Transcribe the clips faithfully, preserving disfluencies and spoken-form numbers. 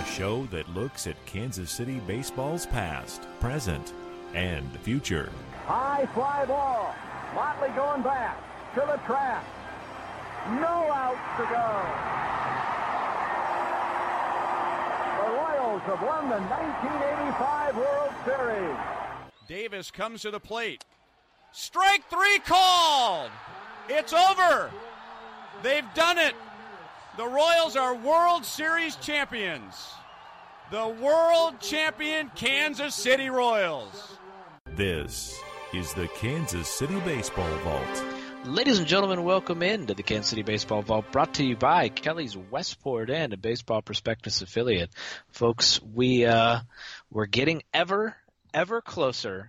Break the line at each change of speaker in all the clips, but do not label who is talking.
a show that looks at Kansas City baseball's past, present, and future.
High fly ball. Motley going back to the trap. No outs to go. The Royals have won the nineteen eighty-five World Series.
Davis comes to the plate. Strike three called. It's over. They've done it. The Royals are World Series champions. The world champion Kansas City Royals.
This is the Kansas City Baseball Vault.
Ladies and gentlemen, welcome in to the Kansas City Baseball Vault, brought to you by Kelly's Westport Inn, a Baseball Prospectus affiliate. Folks, we, uh, we're getting ever, ever closer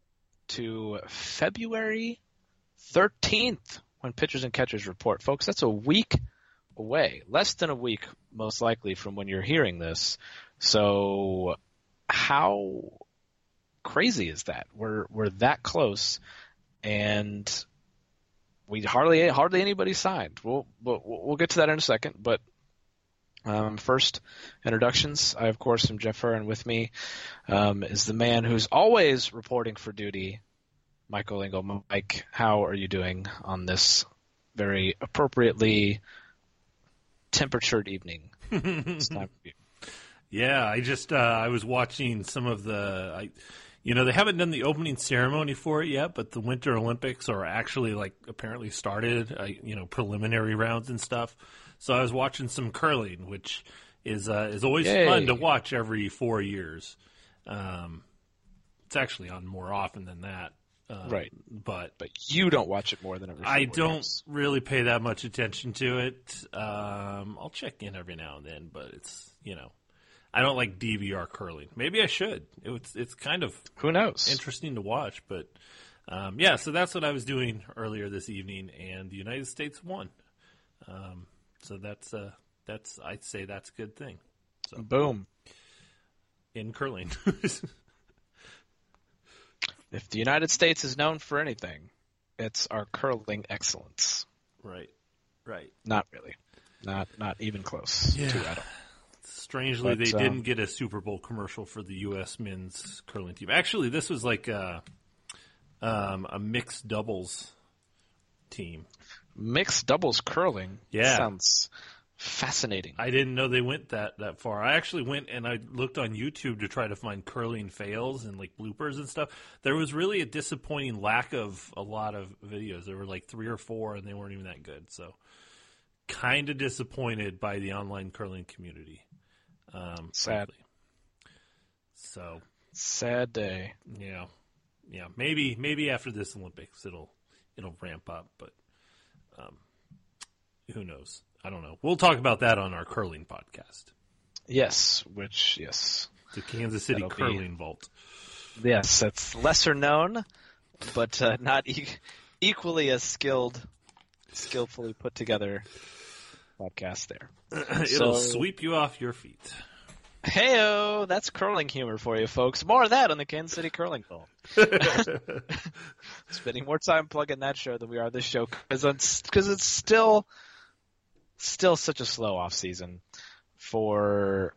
to February thirteenth when pitchers and catchers report. Folks, that's a week away, less than a week most likely from when you're hearing this. So how crazy is that? We're we're that close, and we hardly hardly anybody signed. We'll we'll, we'll get to that in a second, but um, first introductions. I of course am Jeff Hurren. With me um, is the man who's always reporting for duty, Michael Engel. Mike, how are you doing on this very appropriately temperatured evening? It's time for you.
Yeah, I just uh, I was watching some of the, I, you know, they haven't done the opening ceremony for it yet, but the Winter Olympics are actually like apparently started, uh, you know, preliminary rounds and stuff. So I was watching some curling, which is uh, is always
Yay.
fun to watch every four years. Um, it's actually on more often than that. Uh,
Right.
But
But you don't watch it more than every
I
four
don't
years.
really pay that much attention to it. Um, I'll check in every now and then, but it's, you know, I don't like D V R curling. Maybe I should. It's it's kind of
Who knows?
interesting to watch, but um, yeah. So that's what I was doing earlier this evening, and the United States won. Um, so that's uh, that's I'd say that's a good thing. So
Boom.
in curling,
If the United States is known for anything, it's our curling excellence.
right, right.
Not really. Not not even close
Yeah.
to it at all.
Strangely,
But,
they
um,
didn't get a Super Bowl commercial for the U S men's curling team. Actually, this was like a, um, a mixed doubles team.
Mixed doubles curling.
Yeah.
Sounds fascinating.
I didn't know they went that, that far. I actually went and I looked on YouTube to try to find curling fails and like bloopers and stuff. There was really a disappointing lack of a lot of videos. There were like three or four, and they weren't even that good. So, kind of disappointed by the online curling community. Um,
Sad.
frankly. So,
Sad day.
yeah, yeah. Maybe maybe after this Olympics it'll it'll ramp up, but um, who knows? I don't know. We'll talk about that on our curling podcast,
Yes, which, yes.
the Kansas City
That'll be-
Curling Vault.
Yes, that's lesser known, but uh, not e- equally as skilled, skillfully put together podcast there.
It'll
So-
sweep you off your feet.
Heyo, that's curling humor for you folks. More of that on the Kansas City Curling Vault. Spending more time plugging that show than we are this show because it's, 'cause it's still still such a slow off season for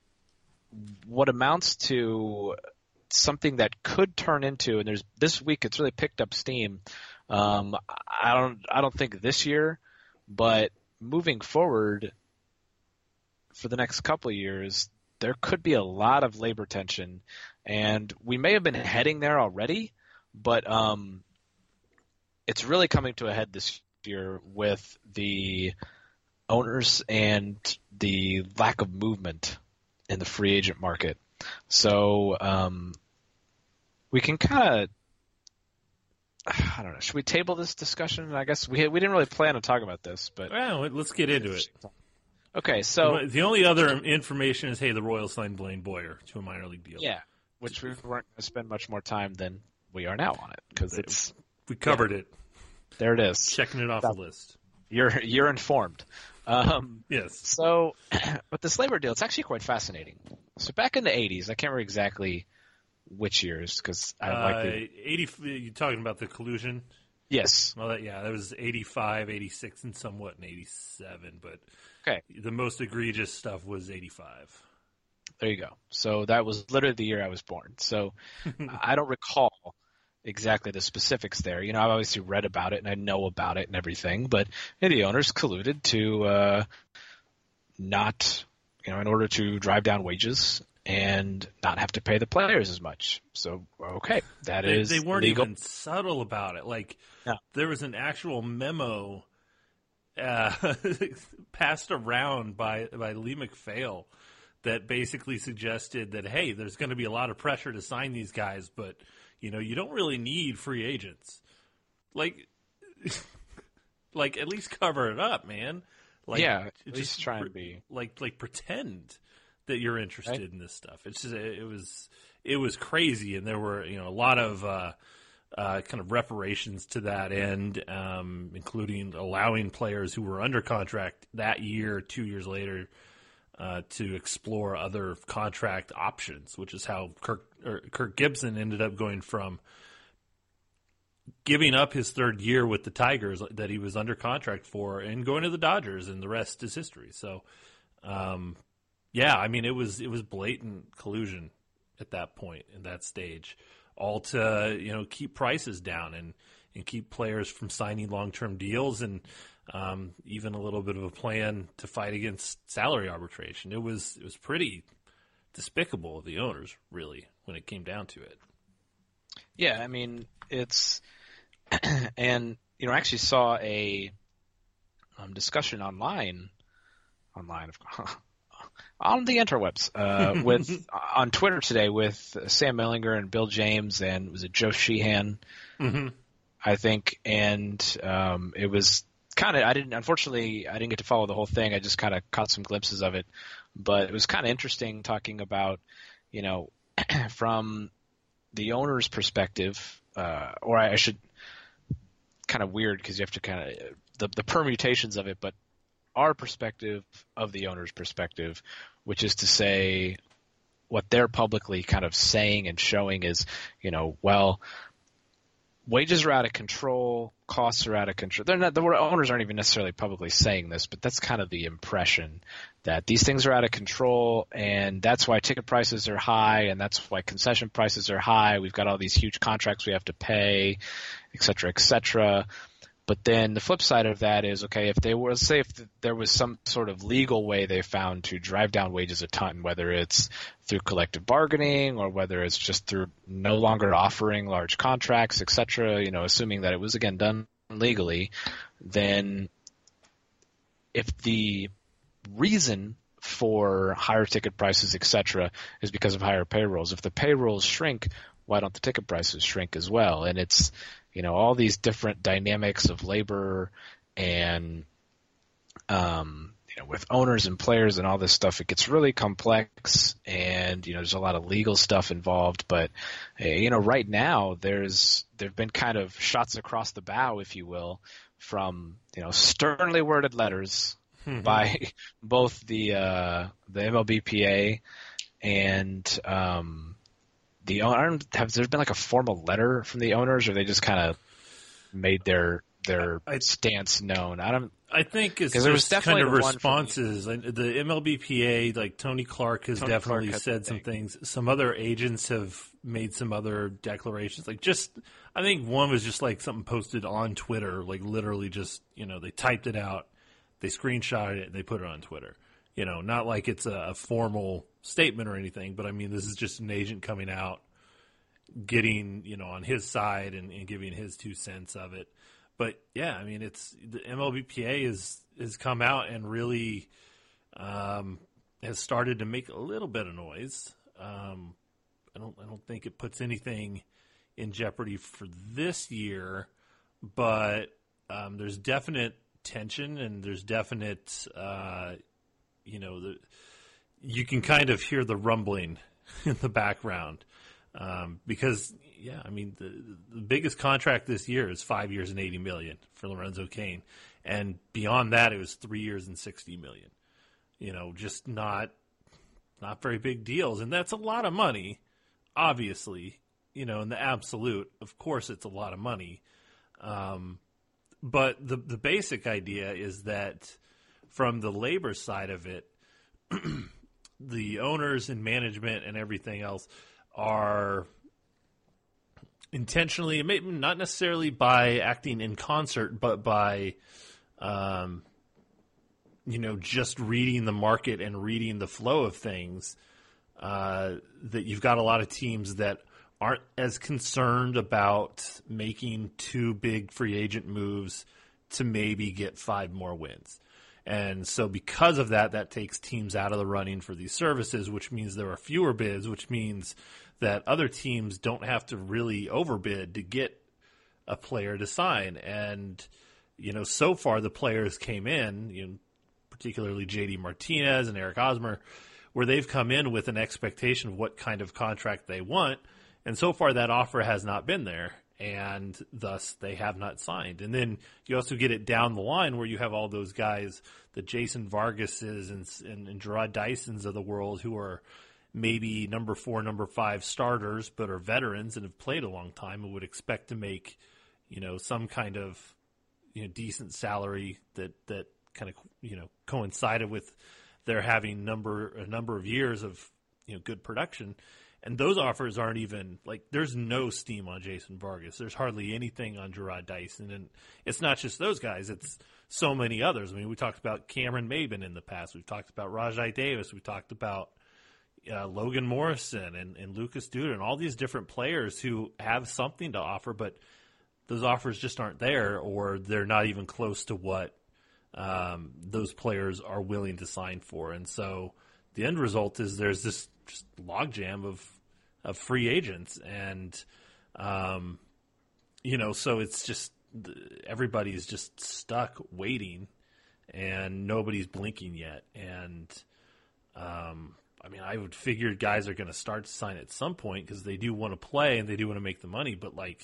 what amounts to something that could turn into, and there's this week it's really picked up steam. Um, I don't I don't think this year, but moving forward for the next couple of years, there could be a lot of labor tension, and we may have been heading there already, but um, it's really coming to a head this year with the owners and the lack of movement in the free agent market. So um, we can kind of, I don't know, should we table this discussion? I guess we we didn't really plan on talking about this, but
Well, let's get into it.
okay, so
The only other information is, hey, the Royals signed Blaine Boyer to a minor league deal.
yeah, which we weren't going to spend much more time than we are now on it because it's
We covered it.
there. It is.
Checking it off the list.
You're you're informed. Um,
Yes.
so, with this labor deal, it's actually quite fascinating. So back in the eighties, I can't remember exactly which years because I
Uh,
like the
eighty. You talking about the collusion?
yes.
Well, that, yeah, that was eighty-five, eighty-six, and somewhat in eighty-seven. But
Okay.
the most egregious stuff was eighty-five.
There you go. So that was literally the year I was born. So I don't recall exactly the specifics there. You know, I've obviously read about it and I know about it and everything, but you know, the owners colluded to uh, not, you know, in order to drive down wages and not have to pay the players as much. So, okay, that
they,
is
They weren't
legal.
even subtle about it. Like,
no.
There was an actual memo uh, passed around by, by Lee McPhail that basically suggested that, hey, there's going to be a lot of pressure to sign these guys, but, you know, you don't really need free agents. Like, like at least cover it up, man. Like,
yeah, at
just
least try and be.
Like, like pretend that you're interested
right.
in this stuff. It's just, it was, it was crazy, and there were, you know, a lot of uh, uh, kind of reparations to that end, um, including allowing players who were under contract that year, two years later, Uh, to explore other contract options, which is how Kirk, or Kirk Gibson ended up going from giving up his third year with the Tigers that he was under contract for and going to the Dodgers, and the rest is history. So, um, yeah, I mean, it was it was blatant collusion at that point, in that stage, all to, you know, keep prices down and, and keep players from signing long-term deals, and Um, even a little bit of a plan to fight against salary arbitration. It was it was pretty despicable of the owners, really, when it came down to it.
Yeah, I mean, it's and you know, I actually saw a um, discussion online, online on the interwebs, uh, with on Twitter today with Sam Mellinger and Bill James and was it Joe Sheehan,
mm-hmm.
I think, and um, it was. Kind of, I didn't. Unfortunately, I didn't get to follow the whole thing. I just kind of caught some glimpses of it, but it was kind of interesting talking about, you know, from the owner's perspective, uh, or I, I should, kind of weird because you have to kind of the the permutations of it, but our perspective of the owner's perspective, which is to say, what they're publicly kind of saying and showing is, you know, well, wages are out of control, costs are out of control. They're not, the owners aren't even necessarily publicly saying this, but that's kind of the impression that these things are out of control, and that's why ticket prices are high, and that's why concession prices are high. We've got all these huge contracts we have to pay, et cetera, et cetera. But then the flip side of that is, okay, if they were, say if there was some sort of legal way they found to drive down wages a ton, whether it's through collective bargaining or whether it's just through no longer offering large contracts, et cetera, you know, assuming that it was, again, done legally, then if the reason for higher ticket prices, et cetera, is because of higher payrolls, if the payrolls shrink, why don't the ticket prices shrink as well? And it's, you know, all these different dynamics of labor and, um, you know, with owners and players and all this stuff, it gets really complex, and, you know, there's a lot of legal stuff involved. But, you know, right now there's, there've been kind of shots across the bow, if you will, from, you know, sternly worded letters mm-hmm. by both the, uh, the M L B P A and, um, the owner. Have there been like a formal letter from the owners, or they just kind of made their their I, stance known? I don't.
I think it's
there was
just kind of
the
responses. The M L B P A, like Tony Clark, has
Tony
definitely
Clark
said some things. Some other agents have made some other declarations. Like just, I think one was just like something posted on Twitter, like literally just, you know, they typed it out, they screenshotted it, and they put it on Twitter. You know, not like it's a, a formal statement or anything, but I mean, this is just an agent coming out, getting, you know, on his side and, and giving his two cents of it. But yeah, I mean, it's the M L B P A is has come out and really um, has started to make a little bit of noise. Um, I don't, I don't think it puts anything in jeopardy for this year, but um, there's definite tension and there's definite, uh, you know, the, you can kind of hear the rumbling in the background. Um, because, yeah, I mean, the, the biggest contract this year is five years and eighty million dollars for Lorenzo Cain. And beyond that, it was three years and sixty million dollars. You know, just not not very big deals. And that's a lot of money, obviously, you know, in the absolute. Of course, it's a lot of money. Um, but the the basic idea is that from the labor side of it, the owners and management and everything else are intentionally, maybe not necessarily by acting in concert, but by, um, you know, just reading the market and reading the flow of things, uh, that you've got a lot of teams that aren't as concerned about making two big free agent moves to maybe get five more wins. And so because of that, that takes teams out of the running for these services, which means there are fewer bids, which means that other teams don't have to really overbid to get a player to sign. And, you know, so far the players came in, you know, particularly J D Martinez and Eric Hosmer, where they've come in with an expectation of what kind of contract they want. And so far that offer has not been there, and thus they have not signed. And then you also get it down the line where you have all those guys, the Jason Vargases and, and, and Gerard Dysons of the world, who are maybe number four, number five starters, but are veterans and have played a long time and would expect to make, you know, some kind of, you know, decent salary that, that kind of, you know, coincided with their having number, a number of years of, you know, good production. And those offers aren't even, like, there's no steam on Jason Vargas. There's hardly anything on Gerard Dyson. And it's not just those guys. It's so many others. I mean, we talked about Cameron Maben in the past. We've talked about Rajai Davis. We talked about uh, Logan Morrison and, and Lucas Duda and all these different players who have something to offer, but those offers just aren't there, or they're not even close to what um, those players are willing to sign for. And so the end result is there's this just logjam of of free agents, and um, you know, so it's just everybody's just stuck waiting, and nobody's blinking yet. And um, I mean, I would figure guys are going to start to sign at some point because they do want to play and they do want to make the money. But like,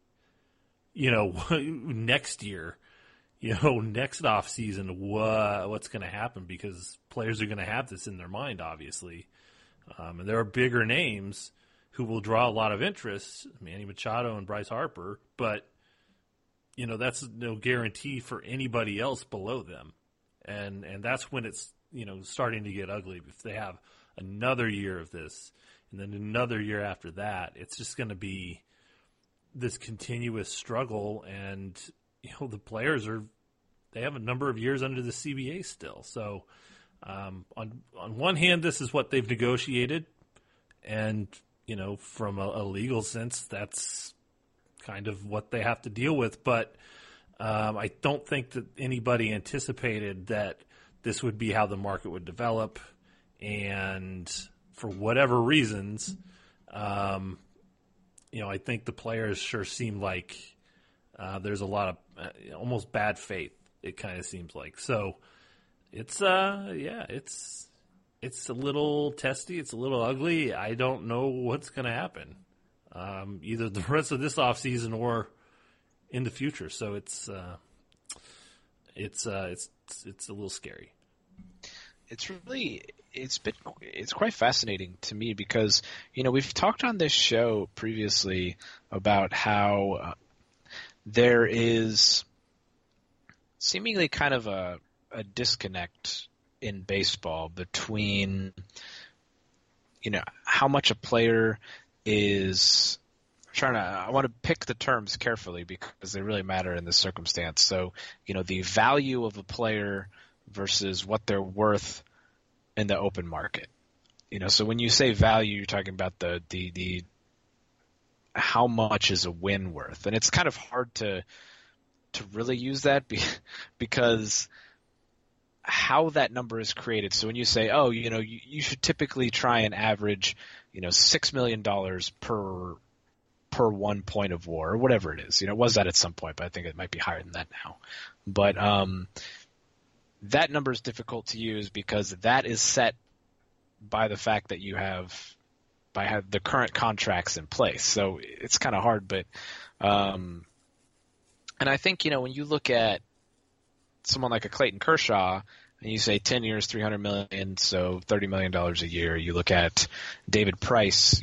you know, next year, you know, next off season, what what's going to happen? Because players are going to have this in their mind, obviously. Um, and there are bigger names who will draw a lot of interest, Manny Machado and Bryce Harper, but, you know, that's no guarantee for anybody else below them. And and that's when it's, you know, starting to get ugly. If they have another year of this and then another year after that, it's just going to be this continuous struggle. And, you know, the players are, they have a number of years under the C B A still. So, Um, on on one hand, this is what they've negotiated, and, you know, from a, a legal sense, that's kind of what they have to deal with. But um, I don't think that anybody anticipated that this would be how the market would develop. And for whatever reasons, um, you know, I think the players sure seem like uh, there's a lot of uh, almost bad faith, it kind of seems like. So It's uh yeah, it's it's a little testy, it's a little ugly. I don't know what's going to happen, um, either the rest of this offseason or in the future. So it's uh, it's uh, it's it's a little scary.
It's really it's been it's quite fascinating to me because, you know, we've talked on this show previously about how uh, there is seemingly kind of a a disconnect in baseball between, you know, how much a player is I'm trying to, I want to pick the terms carefully because they really matter in this circumstance. So, you know, the value of a player versus what they're worth in the open market. You know, so when you say value, you're talking about the, the, the, how much is a win worth? And it's kind of hard to, to really use that be, because how that number is created. So when you say, oh, you know, you, you should typically try and average, you know, six million dollars per per one point of war or whatever it is. You know, it was that at some point, but I think it might be higher than that now. But um, that number is difficult to use because that is set by the fact that you have by have the current contracts in place. So it's kind of hard, but um, and I think, you know, when you look at someone like a Clayton Kershaw and you say ten years, three hundred million dollars, so thirty million dollars a year, you look at David Price, you know,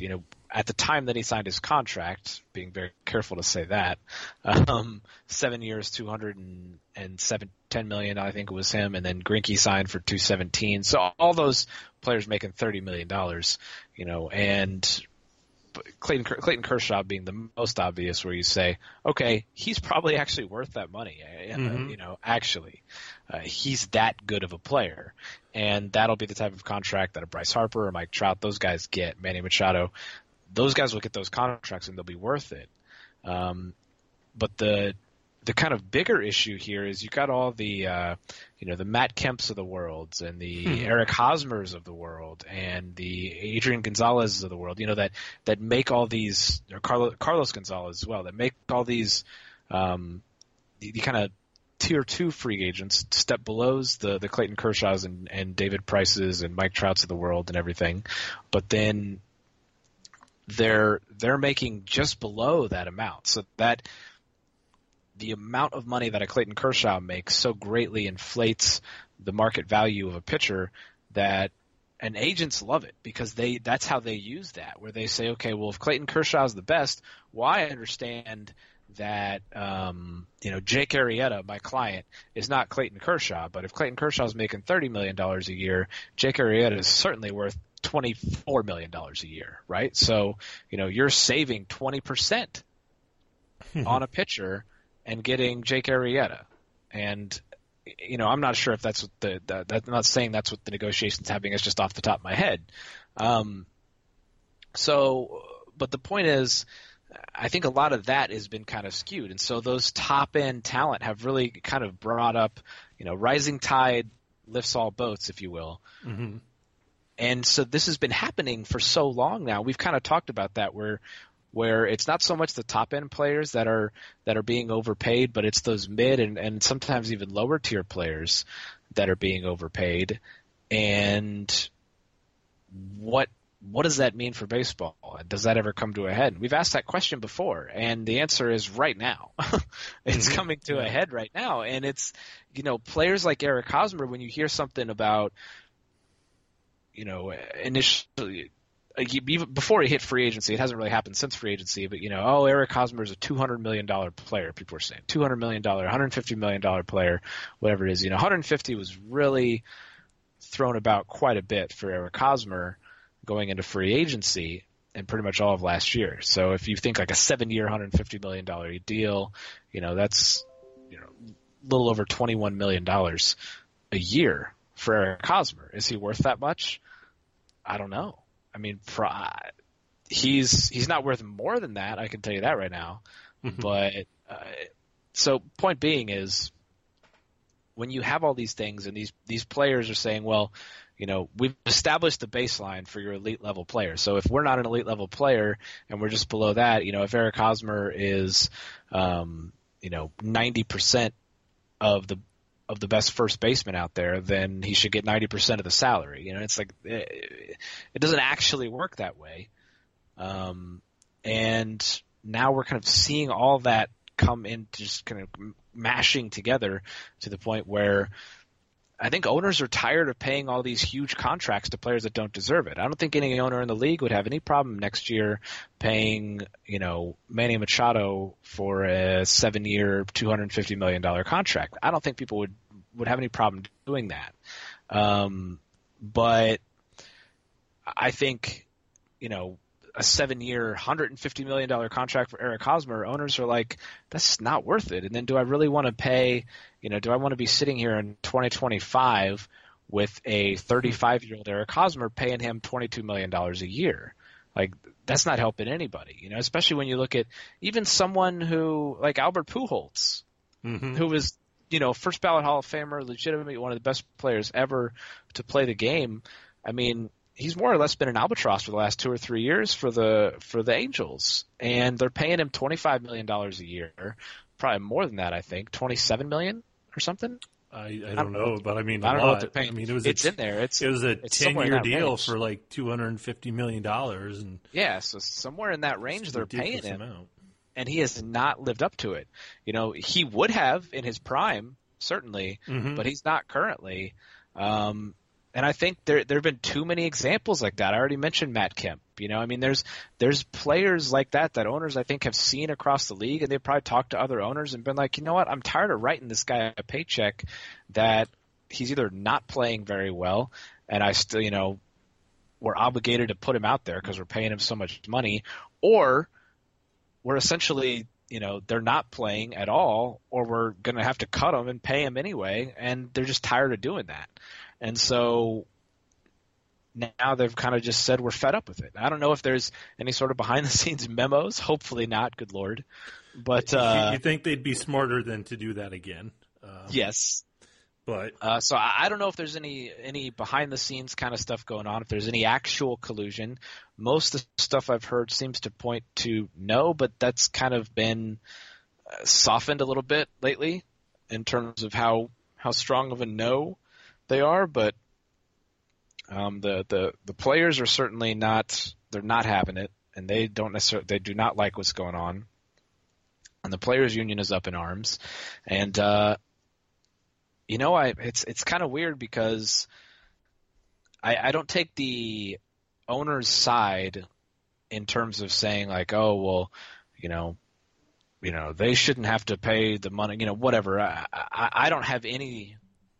at the time that he signed his contract, being very careful to say that, um, seven years, two hundred seven, ten million, I think it was him, and then Greinke signed for two seventeen. So all those players making thirty million dollars, you know, and Clayton, Clayton Kershaw being the most obvious, where you say, okay, he's probably actually worth that money. Mm-hmm. You know, actually, uh, he's that good of a player, and that'll be the type of contract that a Bryce Harper or Mike Trout, those guys get. Manny Machado, those guys will get those contracts and they'll be worth it. Um, but the the kind of bigger issue here is you got all the uh, you know the Matt Kemps of the world and the hmm. Eric Hosmers of the world and the Adrian Gonzalez of the world, you know, that that make all these, or Carlos, Carlos Gonzalez as well, that make all these um, the, the kind of tier two free agents step below the the Clayton Kershaws and, and David Prices and Mike Trouts of the world and everything, but then they're they're making just below that amount, so that the amount of money that a Clayton Kershaw makes so greatly inflates the market value of a pitcher that, and agents love it because they that's how they use that, where they say, okay, well, if Clayton Kershaw is the best, well, I understand that um, you know Jake Arrieta, my client, is not Clayton Kershaw, but if Clayton Kershaw is making thirty million dollars a year, Jake Arrieta is certainly worth twenty-four million dollars a year, right? So, you know, you're saving twenty percent on a pitcher and getting Jake Arrieta. And, you know, I'm not sure if that's what the, the, the – I'm not saying that's what the negotiation's having. It's just off the top of my head. Um, so – but the point is, I think a lot of that has been kind of skewed. And so those top-end talent have really kind of brought up, you know, rising tide lifts all boats, if you will. Mm-hmm. And so this has been happening for so long now. We've kind of talked about that where – where it's not so much the top end players that are that are being overpaid, but it's those mid and, and sometimes even lower tier players that are being overpaid. And what what does that mean for baseball? Does that ever come to a head? We've asked that question before, and the answer is right now. It's mm-hmm. coming to a head right now. And it's, you know, players like Eric Hosmer, when you hear something about, you know, initially – even before he hit free agency, it hasn't really happened since free agency, but, you know, oh, Eric Hosmer is a two hundred million dollars player, people are saying. two hundred million dollars, one hundred fifty million dollars player, whatever it is. You know, one hundred fifty was really thrown about quite a bit for Eric Hosmer going into free agency and pretty much all of last year. So if you think like a seven-year, one hundred fifty million dollars deal, you know, that's, you know, a little over twenty-one million dollars a year for Eric Hosmer. Is he worth that much? I don't know. I mean, he's he's not worth more than that. I can tell you that right now. Mm-hmm. But uh, so point being is, when you have all these things and these these players are saying, well, you know, we've established the baseline for your elite level player. So if we're not an elite level player and we're just below that, you know, if Eric Hosmer is, um, you know, ninety percent of the of the best first baseman out there, then he should get ninety percent of the salary. You know, it's like it, it doesn't actually work that way. Um, and now we're kind of seeing all that come in, just kind of mashing together to the point where I think owners are tired of paying all these huge contracts to players that don't deserve it. I don't think any owner in the league would have any problem next year paying, you know, Manny Machado for a seven-year, two hundred fifty million dollars contract. I don't think people would, would have any problem doing that. Um, but I think, you know, a seven-year, one hundred fifty million dollars contract for Eric Hosmer, owners are like, that's not worth it. And then do I really want to pay, you know, do I want to be sitting here in twenty twenty-five with a thirty-five-year-old Eric Hosmer paying him twenty-two million dollars a year? Like, that's not helping anybody, you know, especially when you look at even someone who, like Albert Pujols, mm-hmm. who was, you know, first ballot Hall of Famer, legitimately one of the best players ever to play the game. I mean, he's more or less been an albatross for the last two or three years for the for the Angels, and they're paying him twenty-five million dollars a year, probably more than that. I think twenty-seven million dollars or something.
I, I, don't, I don't know, but I mean,
I don't
lot.
know what they're paying.
I mean, it was
it's
a,
in there. It's
it was a ten-year deal
range.
for like two hundred fifty million dollars, and
yeah, so somewhere in that range they're paying him,
amount.
And he has not lived up to it. You know, he would have in his prime, certainly, mm-hmm. but he's not currently. Um, And I think there there have been too many examples like that. I already mentioned Matt Kemp. You know, I mean, there's there's players like that that owners I think have seen across the league, and they've probably talked to other owners and been like, you know what, I'm tired of writing this guy a paycheck that he's either not playing very well, and I still, you know, we're obligated to put him out there because we're paying him so much money, or we're essentially, you know, they're not playing at all, or we're going to have to cut them and pay them anyway, and they're just tired of doing that. And so now they've kind of just said we're fed up with it. I don't know if there's any sort of behind-the-scenes memos. Hopefully not, good Lord. But uh,
you think they'd be smarter than to do that again? Um,
yes.
But
uh, so I don't know if there's any any behind-the-scenes kind of stuff going on, if there's any actual collusion. Most of the stuff I've heard seems to point to no, but that's kind of been uh, softened a little bit lately in terms of how, how strong of a no they are. But um, the, the the players are certainly not they're not having it, and they don't necessarily they do not like what's going on. And the players' union is up in arms, and uh, you know, I it's it's kind of weird because I, I don't take the owner's side in terms of saying like, oh well, you know, you know they shouldn't have to pay the money, you know, whatever. I I, I don't have any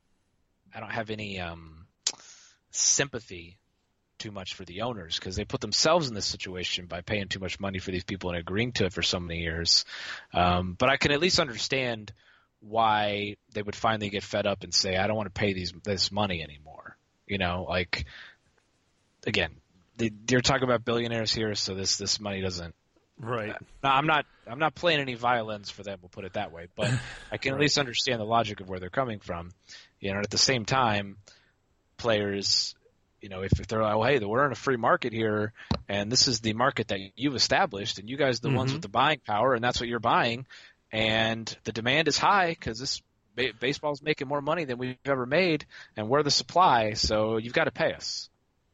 I don't have any um, sympathy too much for the owners because they put themselves in this situation by paying too much money for these people and agreeing to it for so many years. Um, but I can at least understand why they would finally get fed up and say, I don't want to pay these this money anymore. You know, like, again, they, you're talking about billionaires here, so this, this money doesn't.
Right.
Uh, no, I'm not. I'm not playing any violins for them. We'll put it that way. But I can right. at least understand the logic of where they're coming from. You know, at the same time, players, you know, if, if they're like, well, hey, we're in a free market here, and this is the market that you've established, and you guys are the mm-hmm. ones with the buying power, and that's what you're buying. And the demand is high because this ba- baseball is making more money than we've ever made, and we're the supply, so you've got to pay us.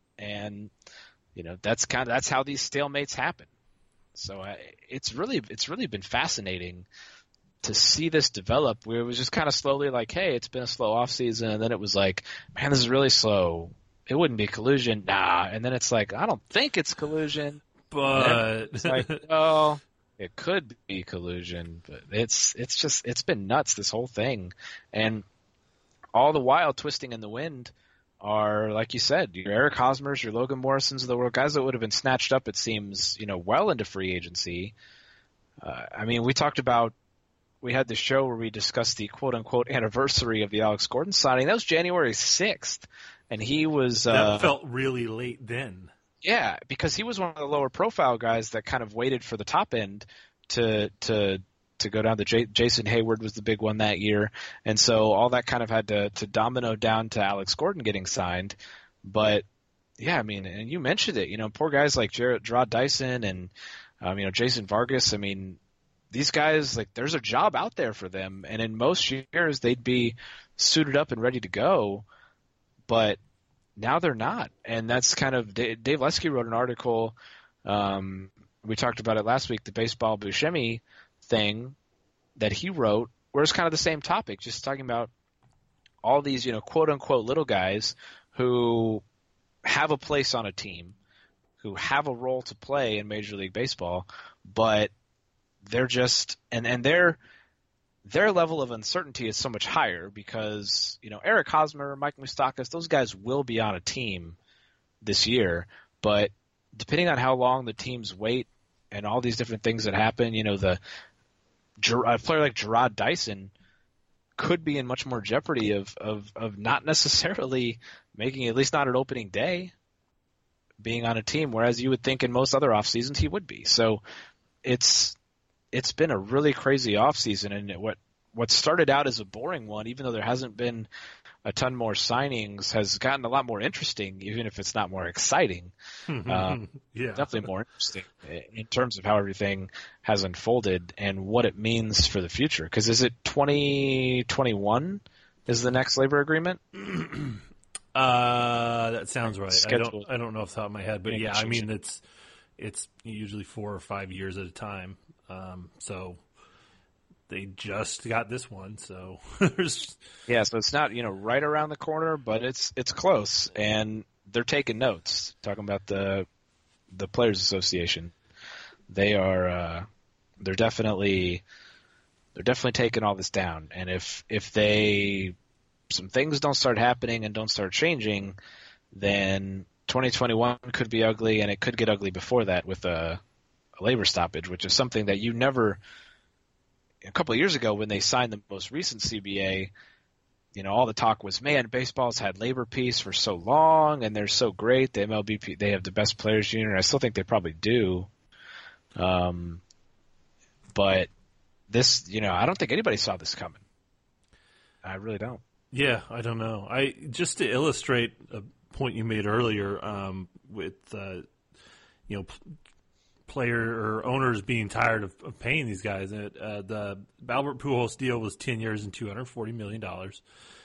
And you know that's kind of that's how these stalemates happen. So uh, it's really it's really been fascinating to see this develop. Where it was just kind of slowly like, hey, it's been a slow off season, and then it was like, man, this is really slow. It wouldn't be collusion, nah. And then it's like, I don't think it's collusion,
but
it's like, oh. It could be collusion, but it's it's just it's been nuts, this whole thing. And all the while twisting in the wind are, like you said, your Eric Hosmers, your Logan Morrisons of the world, guys that would have been snatched up, it seems, you know, well into free agency. Uh, I mean, we talked about we had the show where we discussed the quote unquote anniversary of the Alex Gordon signing. That was January sixth, and he was
that
uh,
felt really late then.
Yeah, because he was one of the lower profile guys that kind of waited for the top end to to to go down. The J- Jason Hayward was the big one that year, and so all that kind of had to to domino down to Alex Gordon getting signed. But yeah, I mean, and you mentioned it, you know, poor guys like Jared, Gerard Dyson and um, you know Jason Vargas. I mean, these guys, like, there's a job out there for them, and in most years they'd be suited up and ready to go, but now they're not, and that's kind of Dave, Dave Lesky wrote an article. Um, we talked about it last week, the Baseball Buscemi thing that he wrote, where it's kind of the same topic, just talking about all these, you know, quote unquote little guys who have a place on a team, who have a role to play in Major League Baseball, but they're just and and they're. Their level of uncertainty is so much higher because, you know, Eric Hosmer, Mike Moustakas, those guys will be on a team this year. But depending on how long the teams wait and all these different things that happen, you know, the a player like Gerard Dyson could be in much more jeopardy of, of, of not necessarily making, at least not an opening day, being on a team, whereas you would think in most other off seasons he would be. So it's it's been a really crazy offseason, and what what started out as a boring one, even though there hasn't been a ton more signings, has gotten a lot more interesting, even if it's not more exciting. um,
yeah.
Definitely more interesting in terms of how everything has unfolded and what it means for the future. Because is it twenty twenty-one is the next labor agreement?
uh, that sounds right.
Scheduled.
I don't I don't know off the top of my head, but yeah, I mean it's it's usually four or five years at a time. Um, so they just got this one, so
yeah, so it's not, you know, right around the corner, but it's it's close, and they're taking notes, talking about the the Players Association, they are uh, they're definitely they're definitely taking all this down. And if if they some things don't start happening and don't start changing, then twenty twenty-one could be ugly, and it could get ugly before that with a, a labor stoppage, which is something that you never. A couple of years ago, when they signed the most recent C B A, you know, all the talk was, man, baseball's had labor peace for so long, and they're so great. The M L B, they have the best players union. I still think they probably do. Um, but this, you know, I don't think anybody saw this coming. I really don't.
Yeah, I don't know. I just to illustrate a point you made earlier um, with, uh, you know, player or owners being tired of, of paying these guys. Uh, the Albert Pujols deal was ten years and two hundred forty million dollars,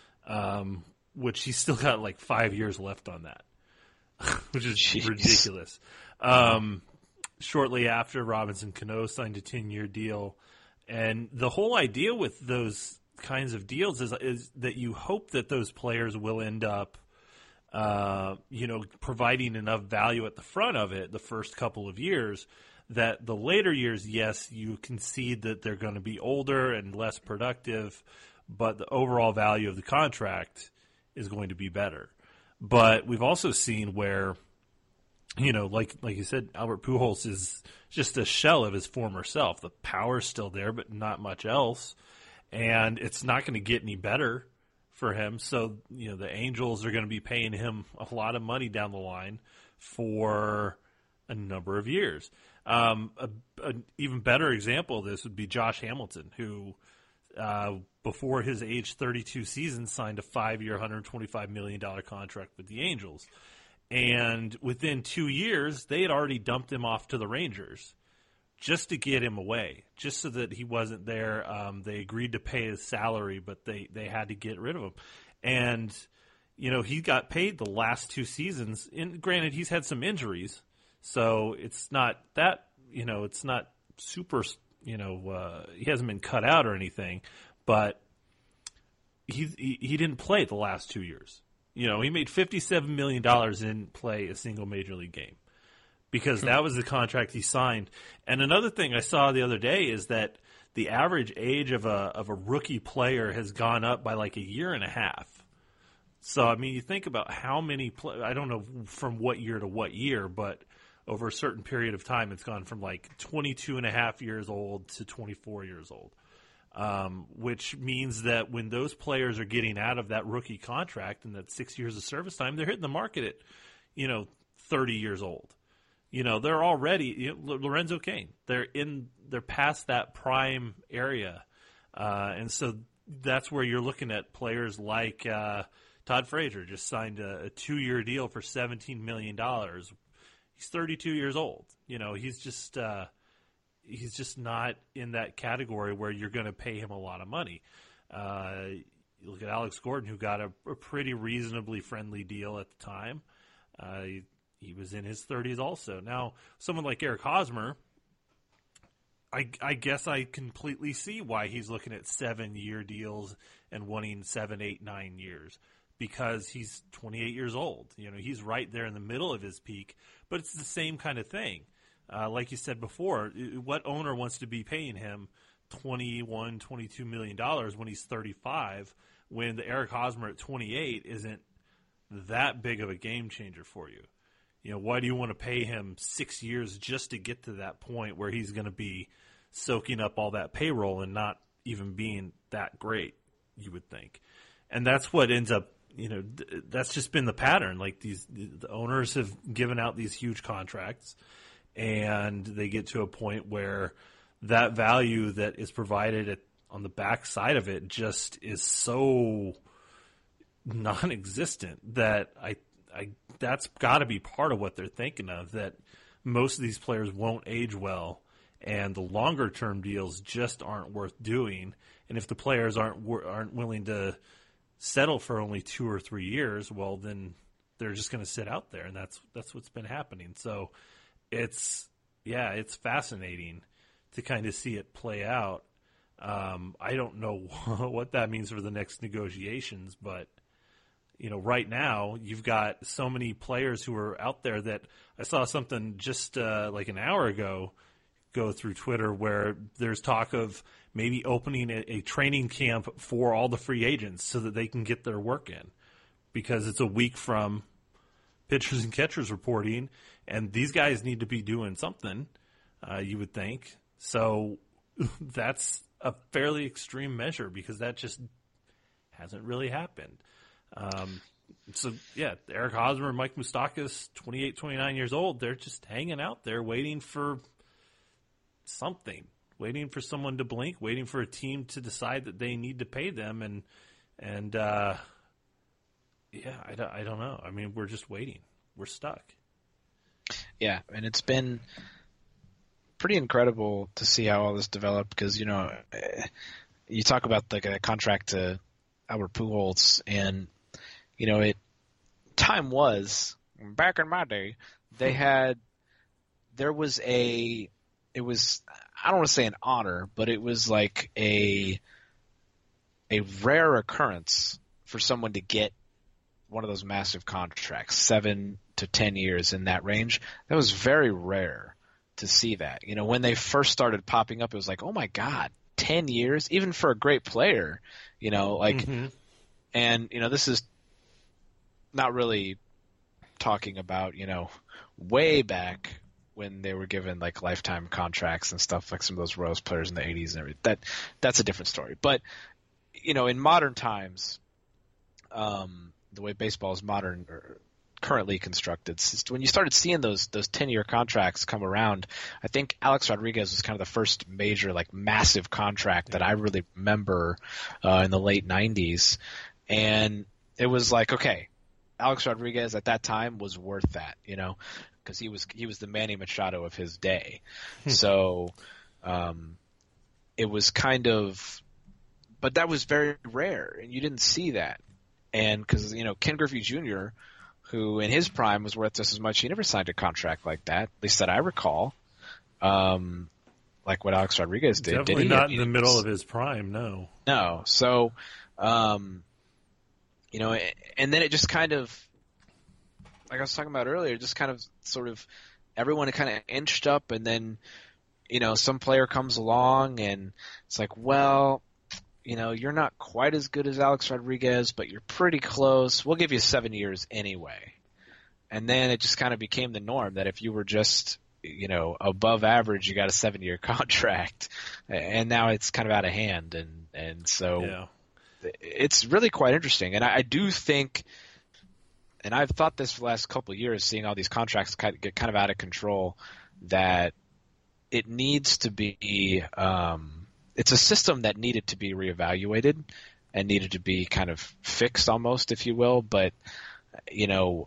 um, which he's still got like five years left on that, which is Jeez. ridiculous. Um, shortly after, Robinson Cano signed a ten-year deal, and the whole idea with those kinds of deals is, is that you hope that those players will end up Uh, you know, providing enough value at the front of it the first couple of years that the later years, yes, you concede that they're going to be older and less productive, but the overall value of the contract is going to be better. But we've also seen where, you know, like like you said, Albert Pujols is just a shell of his former self. The power's still there, but not much else. And it's not going to get any better for him. So, you know, the Angels are going to be paying him a lot of money down the line for a number of years. Um, an even better example of this would be Josh Hamilton, who uh, before his age thirty-two season signed a five-year, one hundred twenty-five million dollars contract with the Angels. And within two years, they had already dumped him off to the Rangers just to get him away, just so that he wasn't there. Um, they agreed to pay his salary, but they, they had to get rid of him. And, you know, he got paid the last two seasons. And granted, he's had some injuries, so it's not that, you know, it's not super, you know, uh, he hasn't been cut out or anything, but he, he, he didn't play the last two years. You know, he made fifty-seven million dollars in play a single major league game, because that was the contract he signed. And another thing I saw the other day is that the average age of a of a rookie player has gone up by like a year and a half. So, I mean, you think about how many play- – I don't know from what year to what year, but over a certain period of time it's gone from like twenty-two and a half years old to twenty-four years old, um, which means that when those players are getting out of that rookie contract and that six years of service time, they're hitting the market at, you know, thirty years old. You know, they're already you know, Lorenzo Cain. They're in. They're past that prime area, uh, and so that's where you're looking at players like uh, Todd Frazier just signed a, a two-year deal for seventeen million dollars. He's thirty-two years old. You know, he's just uh, he's just not in that category where you're going to pay him a lot of money. Uh, you look at Alex Gordon, who got a, a pretty reasonably friendly deal at the time. Uh, he, He was in his thirties also. Now, someone like Eric Hosmer, I, I guess I completely see why he's looking at seven-year deals and wanting seven, eight, nine years, because he's twenty-eight years old. You know, he's right there in the middle of his peak, but it's the same kind of thing. Uh, like you said before, what owner wants to be paying him twenty-one, twenty-two million dollars when he's thirty-five, when the Eric Hosmer at twenty-eight isn't that big of a game changer for you? You know, why do you want to pay him six years just to get to that point where he's going to be soaking up all that payroll and not even being that great, you would think. And that's what ends up, you know, th- that's just been the pattern. Like these, the owners have given out these huge contracts, and they get to a point where that value that is provided at, on the back side of it just is so non-existent that I I, that's got to be part of what they're thinking of, that most of these players won't age well, and the longer-term deals just aren't worth doing. And if the players aren't aren't willing to settle for only two or three years, well, then they're just going to sit out there, and that's that's what's been happening. So it's yeah, it's fascinating to kind of see it play out. Um, I don't know what that means for the next negotiations, but you know, right now you've got so many players who are out there that I saw something just uh, like an hour ago go through Twitter where there's talk of maybe opening a, a training camp for all the free agents so that they can get their work in, because it's a week from pitchers and catchers reporting, and these guys need to be doing something, uh, you would think. So that's a fairly extreme measure because that just hasn't really happened. Um, so, yeah, Eric Hosmer, Mike Moustakas, twenty-eight, twenty-nine years old, they're just hanging out there waiting for something, waiting for someone to blink, waiting for a team to decide that they need to pay them. And, and uh, yeah, I don't, I don't know. I mean, we're just waiting. We're stuck.
Yeah, and it's been pretty incredible to see how all this developed because, you know, you talk about like a contract to Albert Pujols, and, you know, it time was, back in my day, they had, there was a, it was, I don't want to say an honor, but it was like a, a rare occurrence for someone to get one of those massive contracts, seven to ten years in that range. That was very rare to see that. You know, when they first started popping up, it was like, oh my God, ten years, even for a great player, you know, like, mm-hmm. And, you know, this is not really talking about, you know, way back when they were given like lifetime contracts and stuff, like some of those Royals players in the eighties and everything. That, that's a different story. But, you know, in modern times, um, the way baseball is modern or currently constructed, when you started seeing those those ten-year contracts come around, I think Alex Rodriguez was kind of the first major, like, massive contract that I really remember uh, in the late nineties. And it was like, okay, Alex Rodriguez at that time was worth that, you know, because he was he was the Manny Machado of his day. So um, it was kind of – but that was very rare, and you didn't see that. And because, you know, Ken Griffey Junior, who in his prime was worth just as much, he never signed a contract like that, at least that I recall, um, like what Alex Rodriguez did.
Definitely
did he?
not in the middle of his prime, no.
No. So, um, you know, and then it just kind of, like I was talking about earlier, just kind of sort of everyone kind of inched up, and then, you know, some player comes along and it's like, well, you know, you're not quite as good as Alex Rodriguez, but you're pretty close. We'll give you seven years anyway. And then it just kind of became the norm that if you were just, you know, above average, you got a seven-year contract. And now it's kind of out of hand. And, and so
yeah.
It's really quite interesting. And I, I do think, and I've thought this for the last couple of years, seeing all these contracts get kind of out of control, that it needs to be um, – it's a system that needed to be reevaluated and needed to be kind of fixed almost, if you will. But, you know,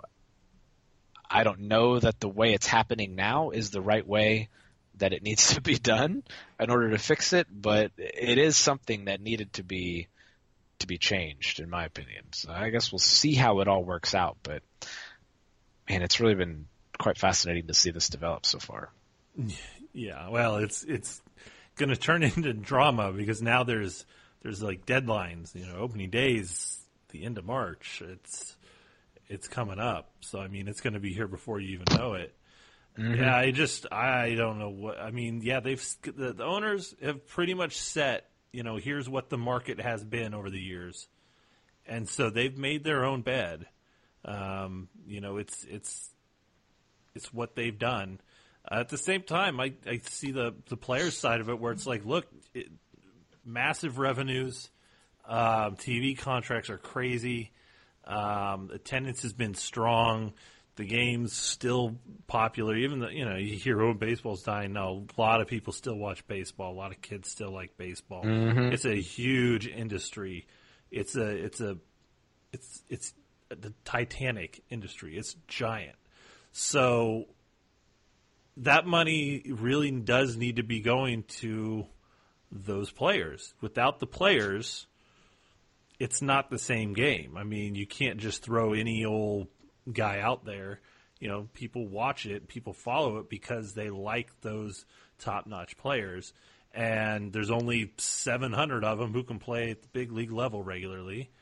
I don't know that the way it's happening now is the right way that it needs to be done in order to fix it. But it is something that needed to be to be changed, in my opinion. So I guess we'll see how it all works out. But, man, it's really been quite fascinating to see this develop so far.
Yeah, well, it's it's – going to turn into drama because now there's there's like deadlines, you know, opening days, the end of March. It's it's coming up, so I mean, it's going to be here before you even know it. Mm-hmm. Yeah, I just I don't know what I mean. Yeah, they've the, the owners have pretty much set, you know, here's what the market has been over the years, and so they've made their own bed. Um, you know, it's it's it's what they've done. Uh, at the same time, I, I see the, the players' side of it where it's like, look, it, massive revenues, um, T V contracts are crazy, um, attendance has been strong, the game's still popular. Even the, you know, you hear, oh, baseball's dying. No, a lot of people still watch baseball. A lot of kids still like baseball. Mm-hmm. It's a huge industry. It's a it's a it's it's the Titanic industry. It's giant. So that money really does need to be going to those players. Without the players, it's not the same game. I mean, you can't just throw any old guy out there. You know, people watch it, people follow it because they like those top-notch players. And there's only seven hundred of them who can play at the big league level regularly.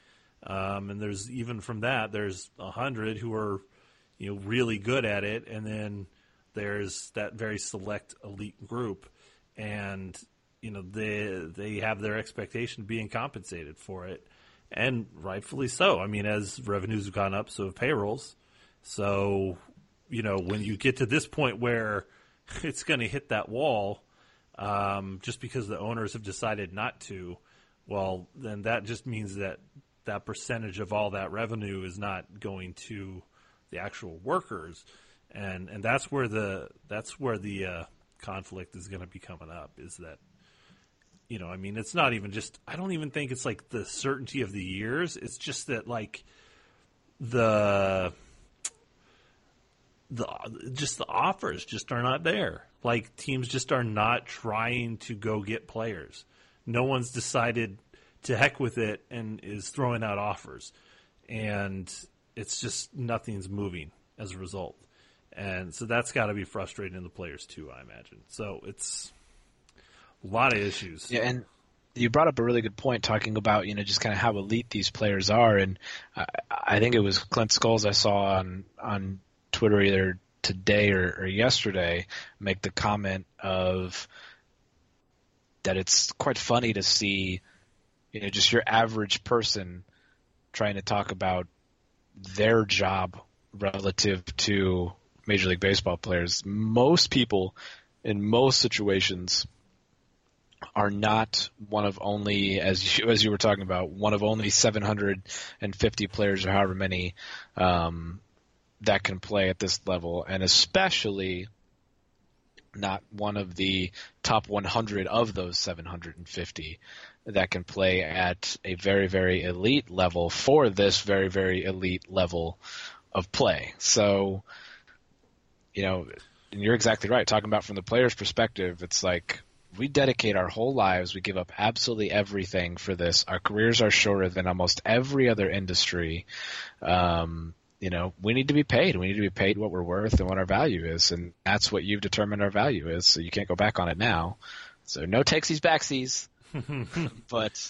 Um, and there's even from that, there's a hundred who are, you know, really good at it, and then there's that very select elite group, and you know they they have their expectation of being compensated for it, and rightfully so. I mean, as revenues have gone up, so have payrolls. So, you know, when you get to this point where it's going to hit that wall, um, just because the owners have decided not to, well, then that just means that that percentage of all that revenue is not going to the actual workers, and and that's where the that's where the uh, conflict is going to be coming up. Is that, you know, I mean, it's not even just. I don't even think it's like the certainty of the years. It's just that like the the just the offers just are not there. Like teams just are not trying to go get players. No one's decided to heck with it and is throwing out offers, and it's just nothing's moving as a result. And so that's got to be frustrating to the players too, I imagine. So it's a lot of issues.
Yeah, and you brought up a really good point talking about, you know, just kind of how elite these players are. And I, I think it was Clint Scholes I saw on, on Twitter either today or, or yesterday make the comment of that it's quite funny to see, you know, just your average person trying to talk about their job relative to Major League Baseball players. Most people in most situations are not one of only, as you, as you were talking about, one of only seven hundred fifty players or however many um, that can play at this level, and especially not one of the top one hundred of those seven hundred fifty that can play at a very, very elite level for this very, very elite level of play. So, you know, and you're exactly right. Talking about from the player's perspective, it's like we dedicate our whole lives. We give up absolutely everything for this. Our careers are shorter than almost every other industry. Um, you know, we need to be paid. We need to be paid what we're worth and what our value is. And that's what you've determined our value is. So you can't go back on it now. So no takesies backsies. But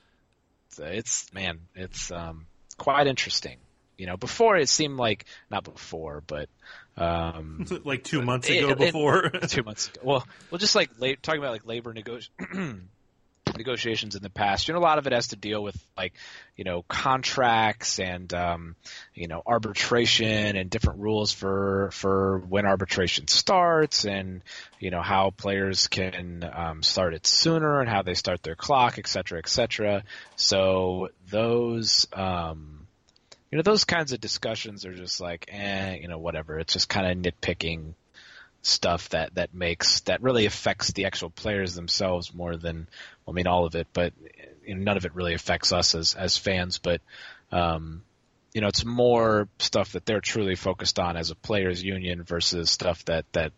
it's, man, it's um, quite interesting. You know, before it seemed like, not before, but um,
like two months ago
it,
before.
It, two months ago. Well, well, just like la- talking about like labor negoti- negotiations in the past, you know, a lot of it has to deal with like, you know, contracts and, um, you know, arbitration and different rules for, for when arbitration starts and, you know, how players can um, start it sooner and how they start their clock, et cetera, et cetera. So those, um, you know, those kinds of discussions are just like, eh, you know, whatever. It's just kind of nitpicking stuff that, that makes, that really affects the actual players themselves more than, I mean, all of it, but you know, none of it really affects us as, as fans, but, um, you know, it's more stuff that they're truly focused on as a players union versus stuff that, that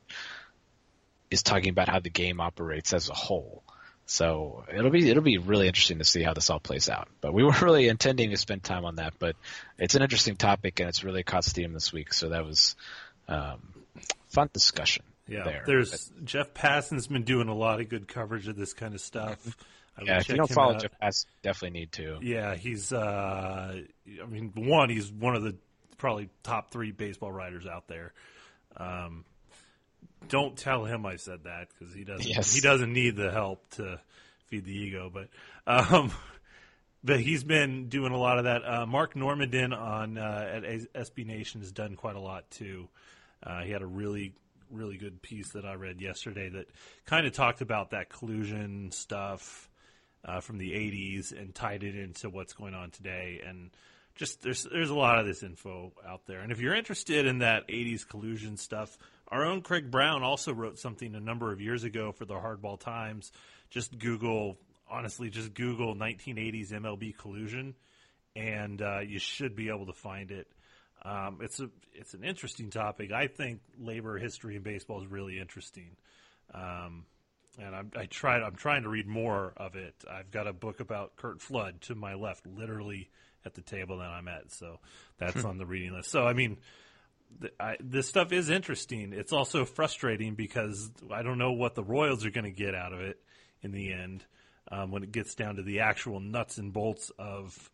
is talking about how the game operates as a whole. So it'll be, it'll be really interesting to see how this all plays out, but we weren't really intending to spend time on that, but it's an interesting topic and it's really caught steam this week. So that was, um, fun discussion.
Yeah,
there.
There's
but,
Jeff Passan's been doing a lot of good coverage of this kind of stuff. I
yeah, if you don't follow out. Jeff Passan, definitely need to.
Yeah, he's. Uh, I mean, one, he's one of the probably top three baseball writers out there. Um, don't tell him I said that because he doesn't.
Yes.
He doesn't need the help to feed the ego, but. Um, But he's been doing a lot of that. Uh, Mark Normandin on uh, at S B Nation has done quite a lot too. Uh, he had a really, really good piece that I read yesterday that kind of talked about that collusion stuff uh, from the eighties and tied it into what's going on today. And just there's there's a lot of this info out there. And if you're interested in that eighties collusion stuff, our own Craig Brown also wrote something a number of years ago for the Hardball Times. Just Google. Honestly, just Google nineteen eighties M L B collusion, and uh, you should be able to find it. Um, it's a it's an interesting topic. I think labor history in baseball is really interesting, um, and I'm, I tried. I'm trying to read more of it. I've got a book about Curt Flood to my left, literally at the table that I'm at. So that's on the reading list. So I mean, th- I, this stuff is interesting. It's also frustrating because I don't know what the Royals are going to get out of it in the end. Um, when it gets down to the actual nuts and bolts of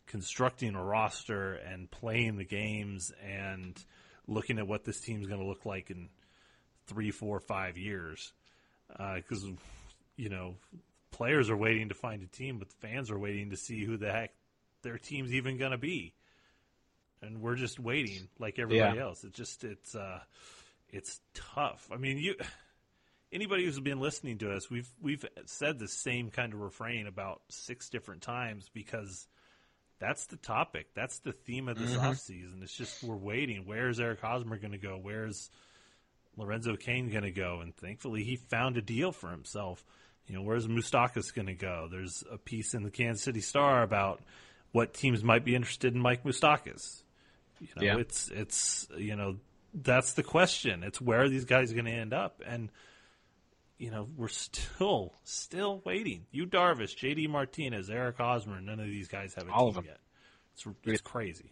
constructing a roster and playing the games and looking at what this team's going to look like in three, four, five years. Because, uh, you know, players are waiting to find a team, but the fans are waiting to see who the heck their team's even going to be. And we're just waiting like everybody
yeah.
else. It's just, it's, uh, it's tough. I mean, you, anybody who's been listening to us, we've, we've said the same kind of refrain about six different times because that's the topic. That's the theme of this mm-hmm. offseason. It's just, we're waiting. Where's Eric Hosmer going to go? Where's Lorenzo Cain going to go? And thankfully he found a deal for himself. You know, where's Moustakas going to go? There's a piece in the Kansas City Star about what teams might be interested in Mike Moustakas. You know,
yeah.
it's, it's, you know, that's the question. It's where are these guys going to end up? And, you know, we're still, still waiting. Yu Darvish, J D Martinez, Eric Hosmer, none of these guys have a
All
team
of them.
yet. It's, it's crazy.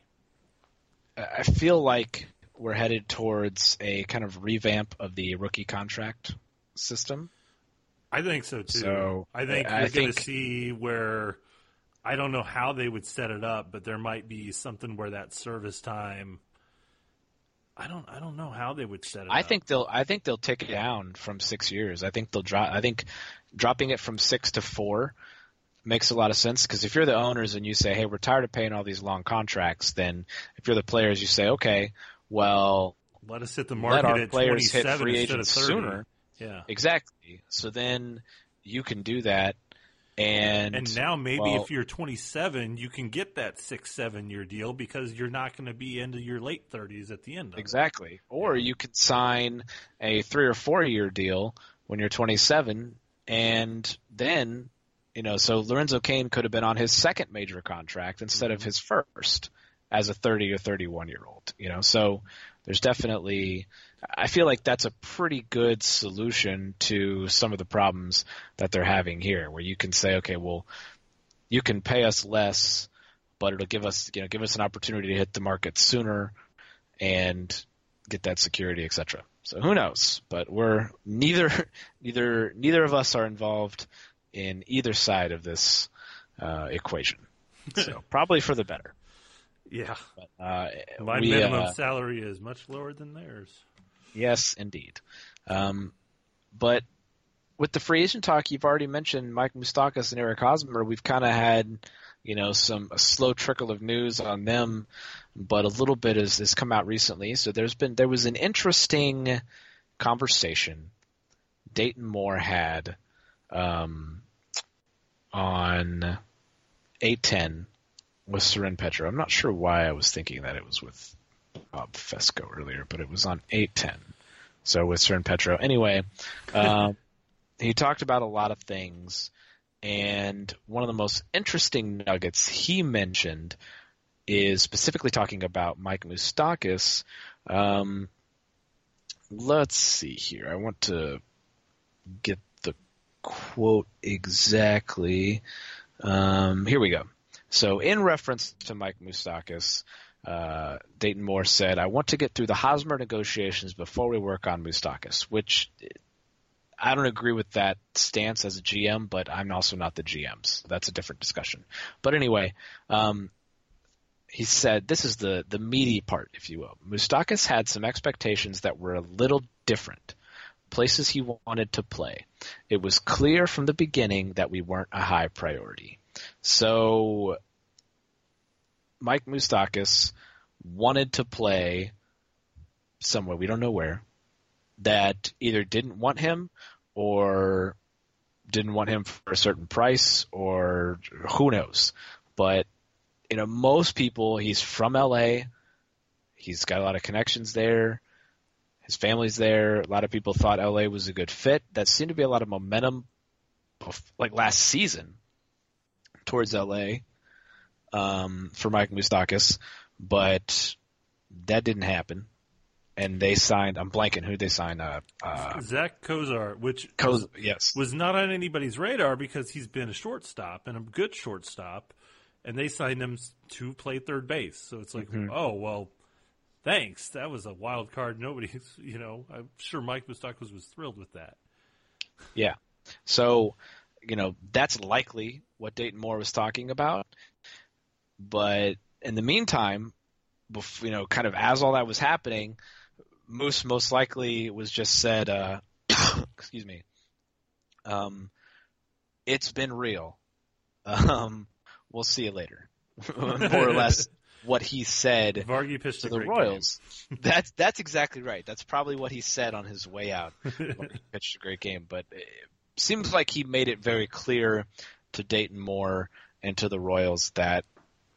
I feel like we're headed towards a kind of revamp of the rookie contract system.
I think so, too.
So,
I think
I
you're going
think...
to see where – I don't know how they would set it up, but there might be something where that service time – I don't I don't know how they would set it
I
up.
think they'll I think they'll take it down from six years. I think they'll drop I think dropping it from six to four makes a lot of sense because if you're the owners and you say, hey, we're tired of paying all these long contracts, then if you're the players, you say, okay, well,
let us hit the market
let our
at
players hit
twenty-seven
free
instead of
agents
thirty.
sooner.
Yeah,
exactly. So then you can do that, and
and now maybe
well,
if you're twenty-seven, you can get that six, seven year deal because you're not going to be into your late thirties at the end of
exactly.
it.
Or you could sign a three or four year deal when you're twenty-seven, and then. You know, so Lorenzo Cain could have been on his second major contract instead of his first as a thirty or thirty-one year old, you know, so there's definitely, I feel like that's a pretty good solution to some of the problems that they're having here where you can say, okay, well, you can pay us less, but it'll give us, you know, give us an opportunity to hit the market sooner and get that security, et cetera. So who knows, but we're neither, neither, neither of us are involved in either side of this uh, equation. So probably for the better.
Yeah.
But, uh,
My
we,
minimum
uh,
salary is much lower than theirs.
Yes, indeed. Um, but with the free agent talk, you've already mentioned Mike Moustakas and Eric Hosmer. We've kind of had, you know, some a slow trickle of news on them, but a little bit has, has come out recently. So there's been there was an interesting conversation Dayton Moore had um, on eight ten with Soren Petro. I'm not sure why I was thinking that it was with Bob Fesco earlier, but it was on eight ten. So with Soren Petro. Anyway, um, he talked about a lot of things, and one of the most interesting nuggets he mentioned is specifically talking about Mike Moustakas. Um, let's see here. I want to get the quote exactly. Um, here we go. So in reference to Mike Moustakas, uh, Dayton Moore said, I want to get through the Hosmer negotiations before we work on Moustakas, which I don't agree with that stance as a G M, but I'm also not the G M, so that's a different discussion. But anyway, um, he said, this is the, the meaty part, if you will. Moustakas had some expectations that were a little different. Places he wanted to play. It was clear from the beginning that we weren't a high priority. So Mike Moustakas wanted to play somewhere, we don't know where, that either didn't want him or didn't want him for a certain price or who knows. But, you know, most people, he's from L A. He's got a lot of connections there. His family's there. A lot of people thought L A was a good fit. That seemed to be a lot of momentum, like last season, towards L A um, for Mike Moustakas, but that didn't happen. And they signed. I'm blanking who they signed. Uh, uh,
Zach Kozar, which
Koz-
was,
yes.
was not on anybody's radar because he's been a shortstop and a good shortstop, and they signed him to play third base. So it's like, mm-hmm. oh well. Thanks. That was a wild card. Nobody, you know, I'm sure Mike Moustakas was thrilled with that.
Yeah. So, you know, that's likely what Dayton Moore was talking about. But in the meantime, bef- you know, kind of as all that was happening, Moose most likely was just said, uh, excuse me, um, it's been real. Um, we'll see you later. More or less what he said
Vargy pitched
to
a
the
great
Royals. that's that's exactly right. That's probably what he said on his way out. He pitched a great game, but it seems like he made it very clear to Dayton Moore and to the Royals that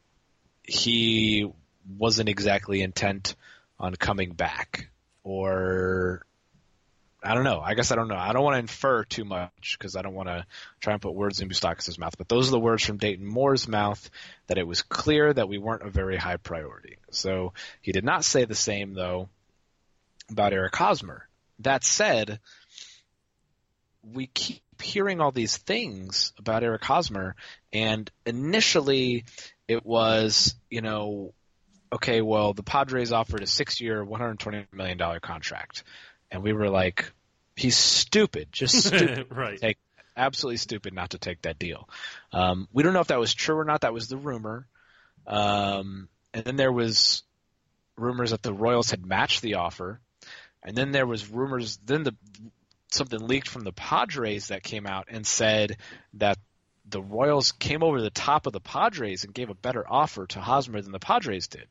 he wasn't exactly intent on coming back, or I don't know. I guess I don't know. I don't want to infer too much because I don't want to try and put words in Moustakis' mouth. But those are the words from Dayton Moore's mouth, that it was clear that we weren't a very high priority. So he did not say the same, though, about Eric Hosmer. That said, we keep hearing all these things about Eric Hosmer, and initially it was, you know, okay, well, the Padres offered a six-year, one hundred twenty million dollars contract. And we were like, he's stupid, just stupid.
Right.
To take, absolutely stupid not to take that deal. Um, we don't know if that was true or not. That was the rumor. Um, and then there was rumors that the Royals had matched the offer. And then there was rumors, then the something leaked from the Padres that came out and said that the Royals came over the top of the Padres and gave a better offer to Hosmer than the Padres did.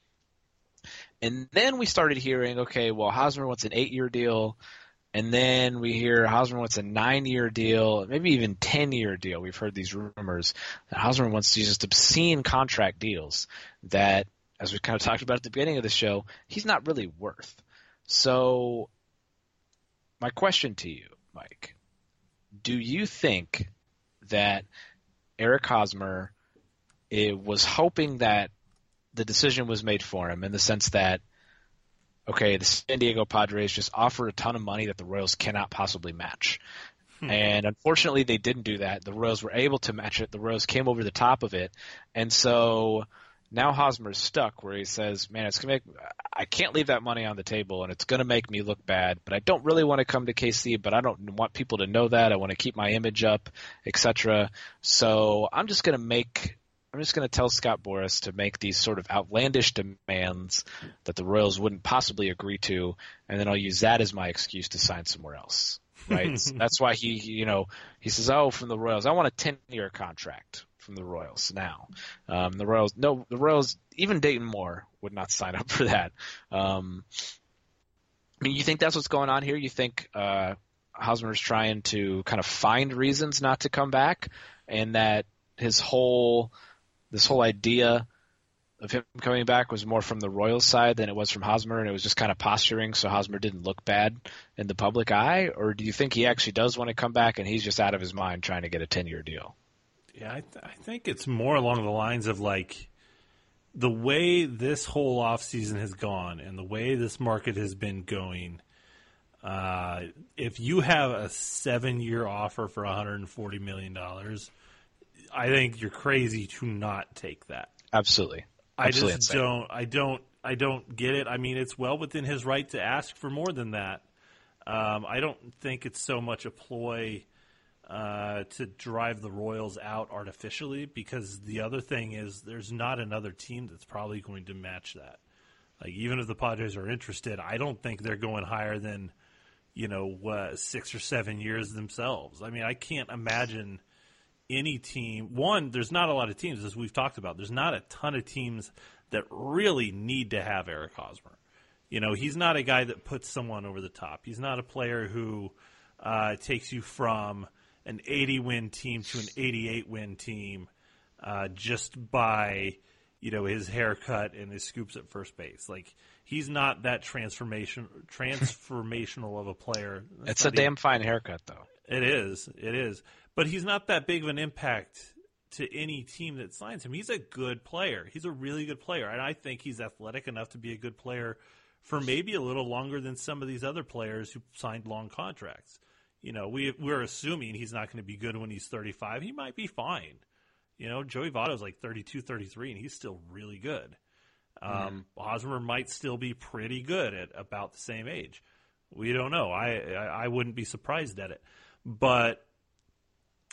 And then we started hearing, okay, well, Hosmer wants an eight-year deal, and then we hear Hosmer wants a nine-year deal, maybe even ten-year deal. We've heard these rumors that Hosmer wants these just obscene contract deals that, as we kind of talked about at the beginning of the show, he's not really worth. So my question to you, Mike, do you think that Eric Hosmer it was hoping that the decision was made for him in the sense that, okay, the San Diego Padres just offered a ton of money that the Royals cannot possibly match. Hmm. And unfortunately, they didn't do that. The Royals were able to match it. The Royals came over the top of it. And so now Hosmer's stuck where he says, man, it's going to make – I can't leave that money on the table, and it's going to make me look bad. But I don't really want to come to K C, but I don't want people to know that. I want to keep my image up, et cetera. So I'm just going to make – I'm just going to tell Scott Boras to make these sort of outlandish demands that the Royals wouldn't possibly agree to, and then I'll use that as my excuse to sign somewhere else. Right? That's why he, you know, he says, "Oh, from the Royals, I want a ten-year contract from the Royals now." Um, the Royals, no, the Royals, even Dayton Moore would not sign up for that. Um, I mean, you think that's what's going on here? You think uh, Hosmer's trying to kind of find reasons not to come back, and that his whole This whole idea of him coming back was more from the Royals side than it was from Hosmer, and it was just kind of posturing so Hosmer didn't look bad in the public eye? Or do you think he actually does want to come back and he's just out of his mind trying to get a ten-year deal?
Yeah, I, th- I think it's more along the lines of like the way this whole offseason has gone and the way this market has been going. Uh, if you have a seven-year offer for one hundred forty million dollars, I think you're crazy to not take that.
Absolutely.
I
Absolutely
just
insane.
don't. I don't. I don't get it. I mean, it's well within his right to ask for more than that. Um, I don't think it's so much a ploy uh, to drive the Royals out artificially, because the other thing is there's not another team that's probably going to match that. Like, even if the Padres are interested, I don't think they're going higher than, you know, uh, six or seven years themselves. I mean, I can't imagine any team. One, there's not a lot of teams, as we've talked about. There's not a ton of teams that really need to have Eric Hosmer. You know, he's not a guy that puts someone over the top. He's not a player who uh, takes you from an eighty-win team to an eighty-eight-win team uh, just by, you know, his haircut and his scoops at first base. Like, he's not that transformation transformational of a player. That's
it's a
even,
damn fine haircut, though.
It is. It is. But he's not that big of an impact to any team that signs him. He's a good player. He's a really good player. And I think he's athletic enough to be a good player for maybe a little longer than some of these other players who signed long contracts. You know, we, we're assuming he's not going to be good when he's thirty-five. He might be fine. You know, Joey Votto's like thirty-two, thirty-three, and he's still really good. Um, mm-hmm. Hosmer might still be pretty good at about the same age. We don't know. I, I I wouldn't be surprised at it. But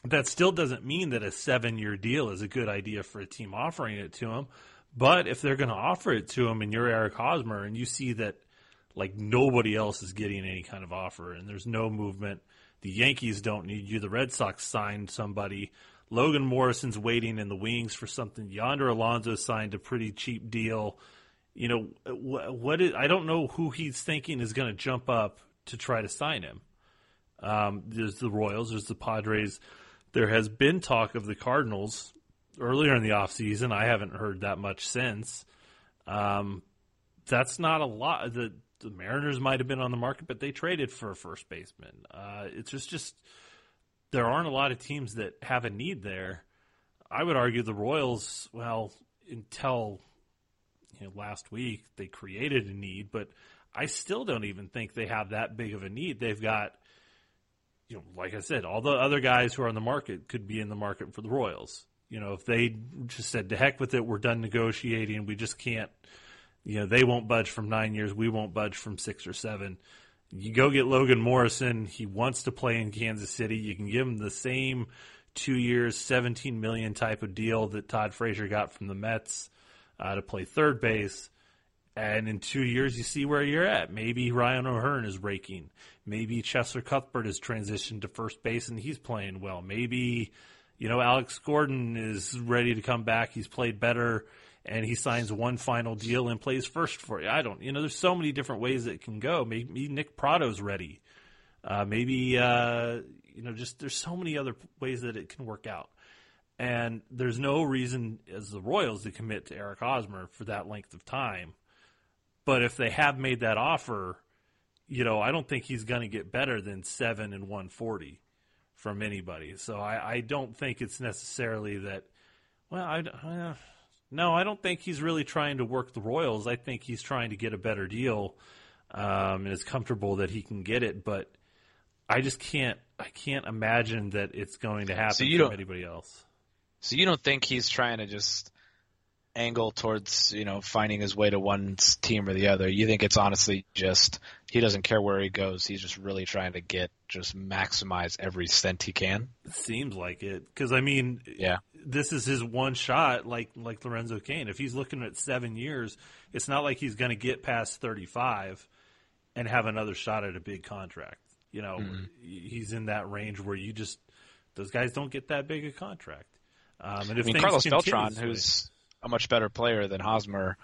that still doesn't mean that a seven-year deal is a good idea for a team offering it to him. But if they're going to offer it to him and you're Eric Hosmer and you see that like nobody else is getting any kind of offer and there's no movement, the Yankees don't need you, the Red Sox signed somebody, Logan Morrison's waiting in the wings for something, Yonder Alonso signed a pretty cheap deal. You know, what, what is, I don't know who he's thinking is going to jump up to try to sign him. Um, there's the Royals, there's the Padres. There has been talk of the Cardinals earlier in the offseason. I haven't heard that much since. Um, that's not a lot. The, the Mariners might have been on the market, but they traded for a first baseman. Uh, it's just, just there aren't a lot of teams that have a need there. I would argue the Royals, well, until you know, last week, they created a need, but I still don't even think they have that big of a need. They've got, you know, like I said, all the other guys who are on the market could be in the market for the Royals. You know, if they just said, to heck with it, we're done negotiating, we just can't, you know, they won't budge from nine years, we won't budge from six or seven. You go get Logan Morrison, he wants to play in Kansas City, you can give him the same two years, seventeen million dollars type of deal that Todd Frazier got from the Mets uh, to play third base. And in two years, you see where you're at. Maybe Ryan O'Hearn is raking. Maybe Chester Cuthbert has transitioned to first base and he's playing well. Maybe, you know, Alex Gordon is ready to come back. He's played better and he signs one final deal and plays first for you. I don't, you know, there's so many different ways it can go. Maybe Nick Prado's ready. Uh, maybe, uh, you know, just there's so many other ways that it can work out. And there's no reason as the Royals to commit to Eric Hosmer for that length of time. But if they have made that offer, you know, I don't think he's going to get better than seven and one forty from anybody. So I, I don't think it's necessarily that. Well, I uh, no, I don't think he's really trying to work the Royals. I think he's trying to get a better deal, um, and is comfortable that he can get it. But I just can't. I can't imagine that it's going to happen
so you
from
don't,
anybody else.
So you don't think he's trying to just angle towards, you know, finding his way to one team or the other? You think it's honestly just he doesn't care where he goes. He's just really trying to get just maximize every cent he can.
It seems like it, because I mean,
yeah,
this is his one shot, like like Lorenzo Cain. If he's looking at seven years, it's not like he's going to get past thirty-five and have another shot at a big contract. You know, mm-hmm. He's in that range where you just those guys don't get that big a contract. Um, and if
I mean, Carlos Beltran, who's a much better player than Hosmer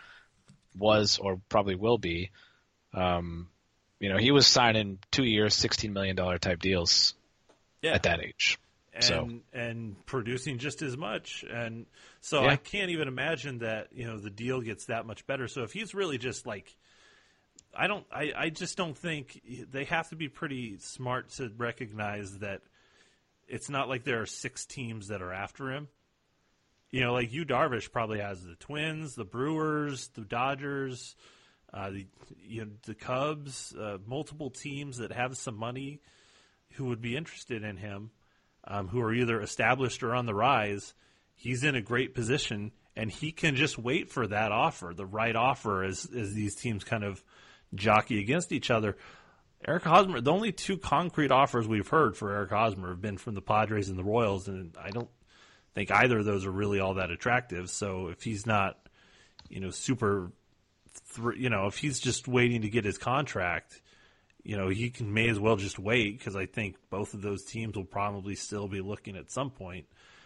was or probably will be. Um, you know, he was signing two years, sixteen million dollars type deals yeah. at that age.
And,
so.
and producing just as much. And so
yeah.
I can't even imagine that, you know, the deal gets that much better. So if he's really just like, I don't, I, I just don't think they have to be pretty smart to recognize that it's not like there are six teams that are after him. You know, like Yu Darvish probably has the Twins, the Brewers, the Dodgers, uh, the you know, the Cubs, uh, multiple teams that have some money who would be interested in him, um, who are either established or on the rise. He's in a great position, and he can just wait for that offer, the right offer, as as these teams kind of jockey against each other. Eric Hosmer, the only two concrete offers we've heard for Eric Hosmer have been from the Padres and the Royals, and I don't think either of those are really all that attractive. So if he's not, you know, super, th- you know, if he's just waiting to get his contract, you know, he can may as well just wait, because I think both of those teams will probably still be looking at some point.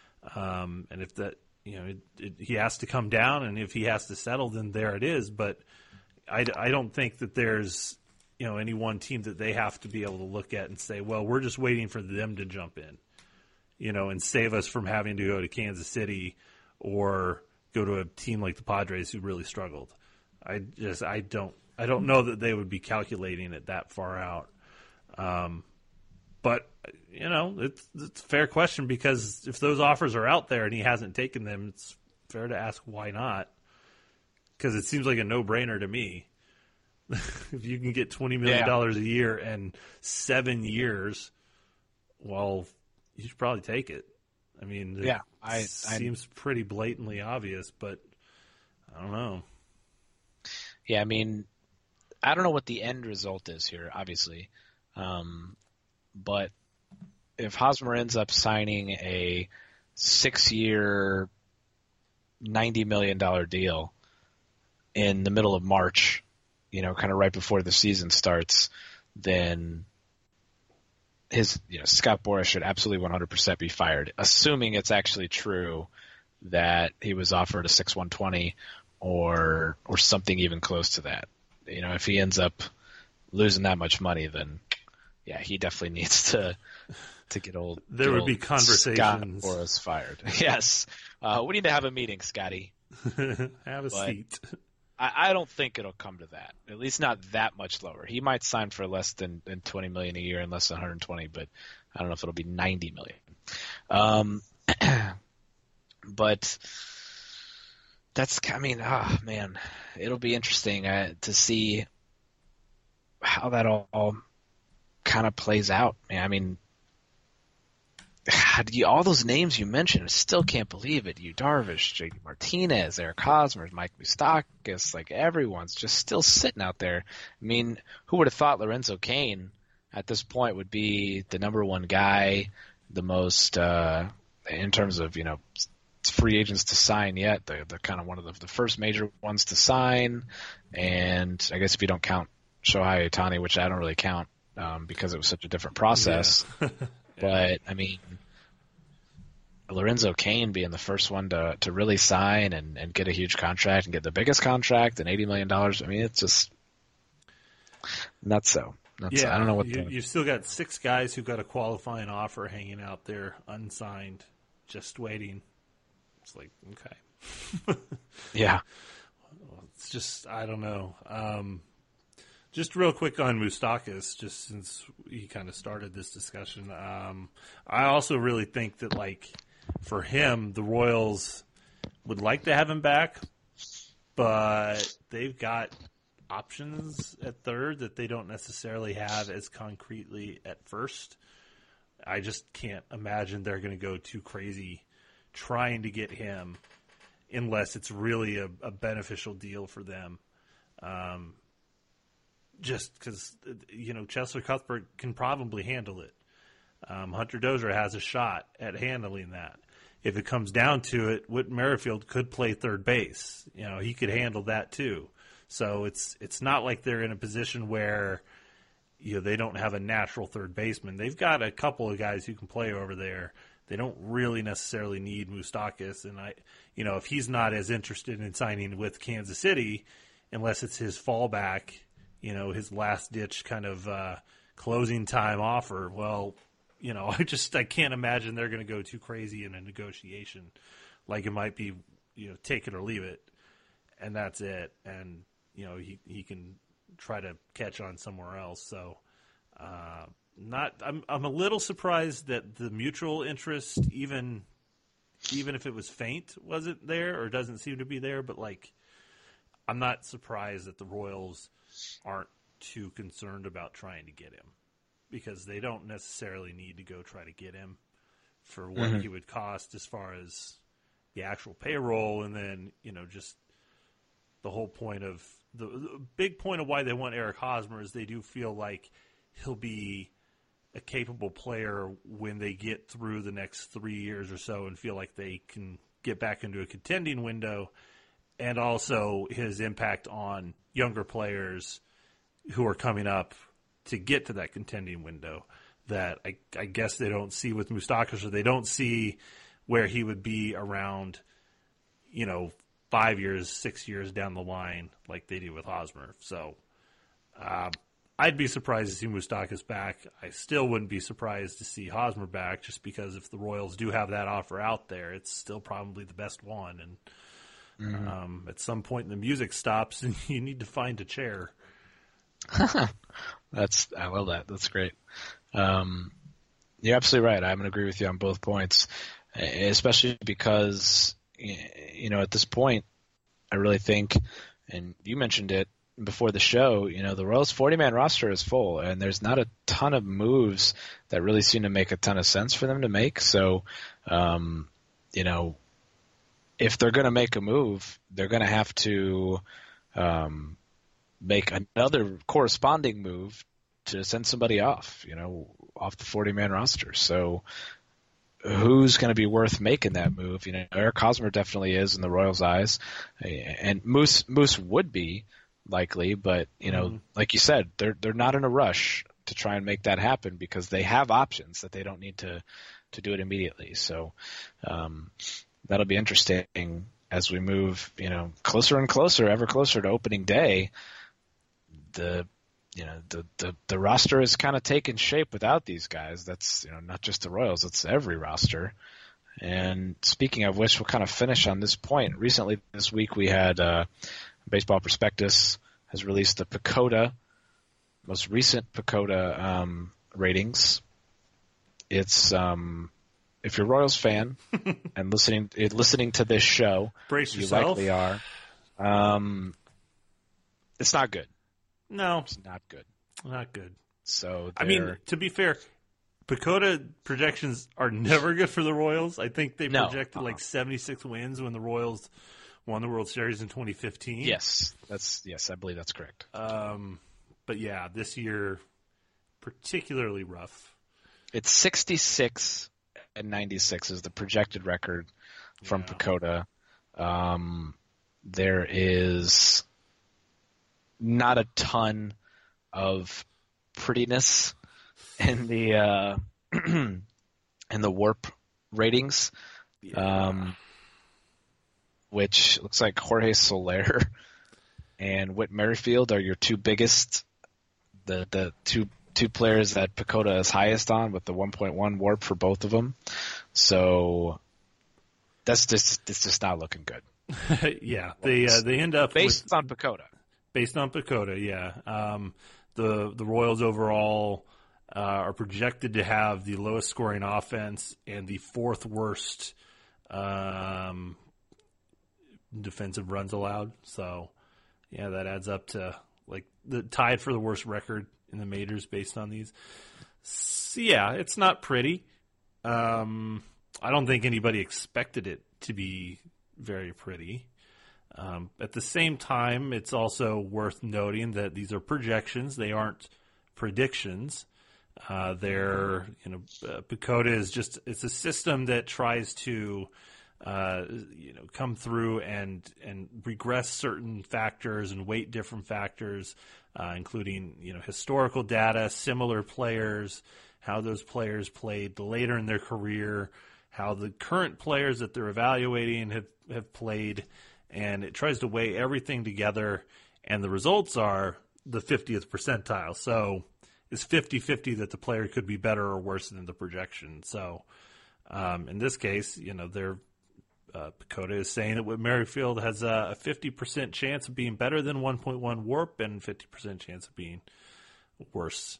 Um, and if that, you know, it, it, he has to come down, and if he has to settle, then there it is. But I, I don't think that there's, you know, any one team that they have to be able to look at and say, well, we're just waiting for them to jump in, you know, and save us from having to go to Kansas City or go to a team like the Padres who really struggled. I just, I don't, I don't know that they would be calculating it that far out. Um, but, you know, it's, it's a fair question, because if those offers are out there and he hasn't taken them, it's fair to ask why not, because it seems like a no-brainer to me. If you can get twenty million dollars yeah. a year and seven years, well, you should probably take it. I mean, it
yeah, I,
seems
I,
pretty blatantly obvious, but I don't know.
Yeah, I mean, I don't know what the end result is here, obviously. Um, but if Hosmer ends up signing a six-year, ninety million dollars deal in the middle of March, you know, kind of right before the season starts, then his, you know, Scott Boras should absolutely one hundred percent be fired, assuming it's actually true that he was offered a six one twenty or or something even close to that. You know, if he ends up losing that much money, then yeah, he definitely needs to to get old.
There
get
would
old
be conversations.
Scott Boras fired. Yes, uh, we need to have a meeting, Scotty.
Have a
But
seat.
I, I don't think it'll come to that. At least not that much lower. He might sign for less than, than twenty million dollars a year and less than one hundred twenty, but I don't know if it'll be ninety million dollars. Um, but that's, I mean, ah, oh, man, it'll be interesting uh, to see how that all, all kind of plays out. I mean, God, you, all those names you mentioned, I still can't believe it. You Darvish, J D Martinez, Eric Hosmer, Mike Moustakas, like everyone's just still sitting out there. I mean, who would have thought Lorenzo Cain at this point would be the number one guy, the most uh, in terms of, you know, free agents to sign yet. They're, they're kind of one of the, the first major ones to sign. And I guess if you don't count Shohei Ohtani, which I don't really count um, because it was such a different process. Yeah. But, I mean, Lorenzo Cain being the first one to, to really sign and, and get a huge contract and get the biggest contract and eighty million dollars, I mean, it's just nuts so. Nuts.
Yeah,
I don't know what
you,
the...
You've still got six guys who got a qualifying offer hanging out there, unsigned, just waiting. It's like, okay.
Yeah.
It's just, I don't know. Um, just real quick on Moustakas, just since he kind of started this discussion. Um, I also really think that, like, for him, the Royals would like to have him back, but they've got options at third that they don't necessarily have as concretely at first. I just can't imagine they're going to go too crazy trying to get him unless it's really a, a beneficial deal for them. Um, just because, you know, Cheslor Cuthbert can probably handle it. Um, Hunter Dozier has a shot at handling that. If it comes down to it, Whit Merrifield could play third base. You know, he could handle that too. So it's it's not like they're in a position where, you know, they don't have a natural third baseman. They've got a couple of guys who can play over there. They don't really necessarily need Moustakas, and I, you know, if he's not as interested in signing with Kansas City, unless it's his fallback, you know, his last ditch kind of uh, closing time offer. Well, you know, I just I can't imagine they're going to go too crazy in a negotiation. Like it might be, you know, take it or leave it, and that's it. And you know, he he can try to catch on somewhere else. So. Uh, Not, I'm. I'm a little surprised that the mutual interest, even, even if it was faint, wasn't there or doesn't seem to be there. But like, I'm not surprised that the Royals aren't too concerned about trying to get him because they don't necessarily need to go try to get him for what mm-hmm. he would cost as far as the actual payroll, and then you know just the whole point of the, the big point of why they want Eric Hosmer is they do feel like he'll be a capable player when they get through the next three years or so and feel like they can get back into a contending window, and also his impact on younger players who are coming up to get to that contending window that I, I guess they don't see with Moustakas, or they don't see where he would be around, you know, five years, six years down the line like they do with Hosmer. So, uh, I'd be surprised to see Moustakas back. I still wouldn't be surprised to see Hosmer back just because if the Royals do have that offer out there, it's still probably the best one. And mm-hmm. um, at some point the music stops and you need to find a chair.
That's I love that. That's great. Um, you're absolutely right. I'm going to agree with you on both points, especially because, you know, at this point, I really think, and you mentioned it, before the show, you know, the Royals forty-man roster is full, and there's not a ton of moves that really seem to make a ton of sense for them to make. So, um, you know, if they're going to make a move, they're going to have to um, make another corresponding move to send somebody off, you know, off the forty-man roster. So who's going to be worth making that move? You know, Eric Hosmer definitely is in the Royals' eyes, and Moose Moose would be likely, but you know, mm-hmm. like you said, they're they're not in a rush to try and make that happen because they have options that they don't need to to do it immediately. So um, that'll be interesting as we move, you know, closer and closer, ever closer to opening day. The you know the the, the roster is kind of taking shape without these guys. That's, you know, not just the Royals, it's every roster. And speaking of which, we'll kind of finish on this point. Recently this week we had uh, Baseball Prospectus has released the PECOTA, most recent PECOTA um, ratings. It's um, if you're a Royals fan and listening listening to this show,
brace
you
yourself.
likely are. Um, it's not good.
No,
it's not good.
Not good.
So
I mean, to be fair, PECOTA projections are never good for the Royals. I think they
no,
projected
uh-uh.
like seventy-six wins when the Royals won the World Series in twenty fifteen.
Yes, that's yes, I believe that's correct.
Um, but yeah, this year particularly rough.
It's sixty-six and ninety-six is the projected record from
yeah.
PECOTA. Um, there is not a ton of prettiness in the uh, in the WARP ratings.
Yeah.
Um, which looks like Jorge Soler and Whit Merrifield are your two biggest, the the two two players that PECOTA is highest on, with the one point one WARP for both of them. So that's just it's just not looking good.
yeah, they uh, they end up
based
with,
on PECOTA.
Based on PECOTA, yeah. Um, the the Royals overall uh, are projected to have the lowest scoring offense and the fourth worst um, defensive runs allowed. So, yeah, that adds up to like the tied for the worst record in the majors based on these. So, yeah, it's not pretty. Um, I don't think anybody expected it to be very pretty. Um, at the same time, it's also worth noting that these are projections; they aren't predictions. Uh, they're, you know, uh, PECOTA is just—it's a system that tries to, uh, you know, come through and and regress certain factors and weight different factors, uh, including, you know, historical data, similar players, how those players played later in their career, how the current players that they're evaluating have have played. And it tries to weigh everything together, and the results are the fiftieth percentile. So it's fifty-fifty that the player could be better or worse than the projection. So um, in this case, you know, they're, uh, PECOTA is saying that Whit Merrifield has a fifty percent chance of being better than one point one WARP and fifty percent chance of being worse.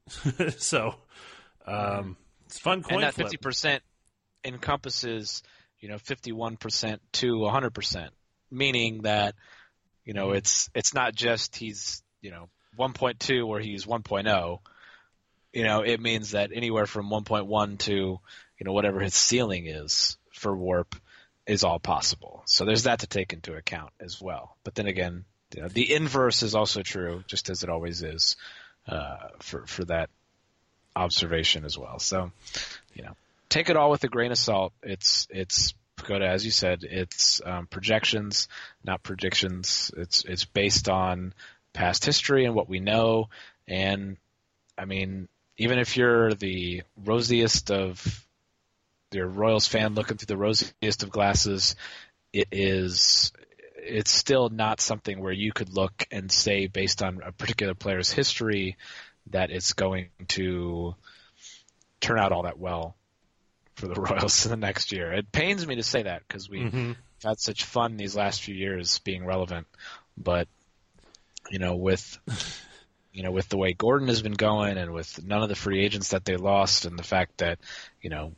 so um, it's fun coin
And that
flip.
fifty percent encompasses, you know, fifty-one percent to one hundred percent. Meaning that, you know, it's it's not just he's, you know, one point two or he's one point oh. You know, it means that anywhere from one point one to, you know, whatever his ceiling is for WARP is all possible. So there's that to take into account as well. But then again, you know, the inverse is also true, just as it always is, uh, for for that observation as well. So, you know, take it all with a grain of salt. It's it's PECOTA, as you said, it's um, projections, not predictions. It's it's based on past history and what we know. And I mean, even if you're the rosiest of your Royals fan looking through the rosiest of glasses, it is it's still not something where you could look and say, based on a particular player's history, that it's going to turn out all that well for the Royals in the next year. It pains me to say that because we've
mm-hmm.
had such fun these last few years being relevant. But, you know, with you know, with the way Gordon has been going and with none of the free agents that they lost and the fact that, you know,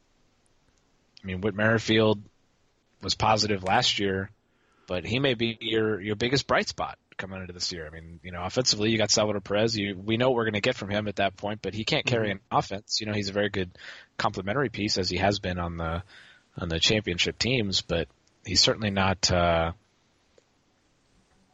I mean, Whit Merrifield was positive last year, but he may be your, your biggest bright spot coming into this year. I mean, you know, offensively, you got Salvador Perez. You, we know what we're going to get from him at that point, but he can't carry
mm-hmm.
an offense. You know, he's a very good complementary piece, as he has been on the on the championship teams, but he's certainly not uh,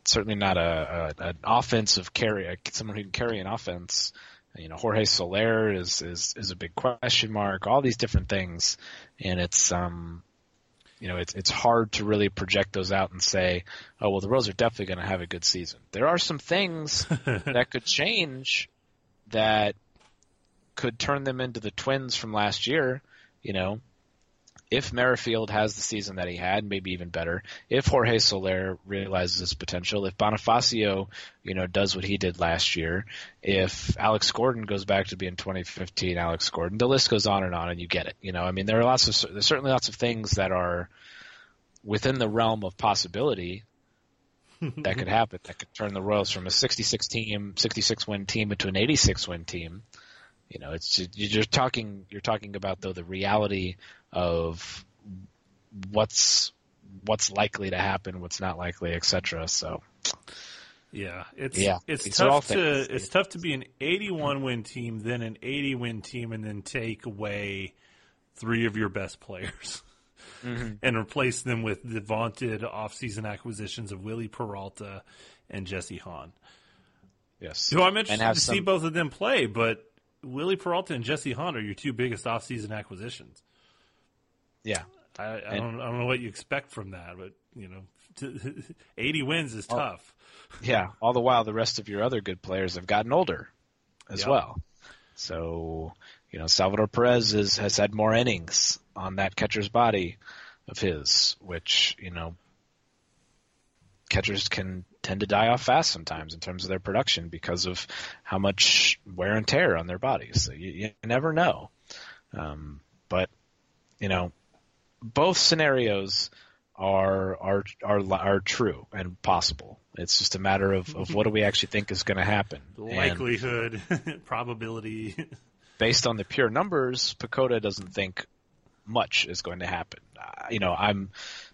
certainly not a, a an offensive carry, someone who can carry an offense. You know, Jorge Soler is, is, is a big question mark, all these different things. And it's, um, you know, it's, it's hard to really project those out and say, oh, well, the Royals are definitely going to have a good season. There are some things that could change that could turn them into the Twins from last year. You know, if Merrifield has the season that he had, maybe even better, if Jorge Soler realizes his potential, if Bonifacio, you know, does what he did last year, if Alex Gordon goes back to being twenty fifteen Alex Gordon, the list goes on and on, and you get it. You know, I mean, there are lots of, there's certainly lots of things that are within the realm of possibility that could happen, that could turn the Royals from a sixty-six team, sixty-six win team into an eighty-six win team. You know, it's just, you're talking, you're talking about though the reality of what's what's likely to happen, what's not likely, et cetera. So,
yeah, it's
yeah,
it's
these are all
tough to
things.
it's tough to be an eighty-one win team, then an eighty win team, and then take away three of your best players
Mm-hmm.
and replace them with the vaunted offseason acquisitions of Willie Peralta and Jesse Hahn.
Yes,
Who I'm interested to
some...
see both of them play, but Willie Peralta and Jesse Hahn are your two biggest offseason acquisitions.
Yeah,
I, I
and,
don't I don't know what you expect from that, but you know, eighty wins is tough.
Yeah, all the while the rest of your other good players have gotten older as
Yep.
well. So, you know, Salvador Perez is, has had more innings on that catcher's body of his, which, you know, catchers can tend to die off fast sometimes in terms of their production because of how much wear and tear on their bodies. So you, you never know. Um, but, you know, both scenarios are are are are true and possible. It's just a matter of, of what do we actually think is going to happen.
The likelihood, probability.
Based on the pure numbers, Pacoda doesn't think much is going to happen. Uh, you know, I'm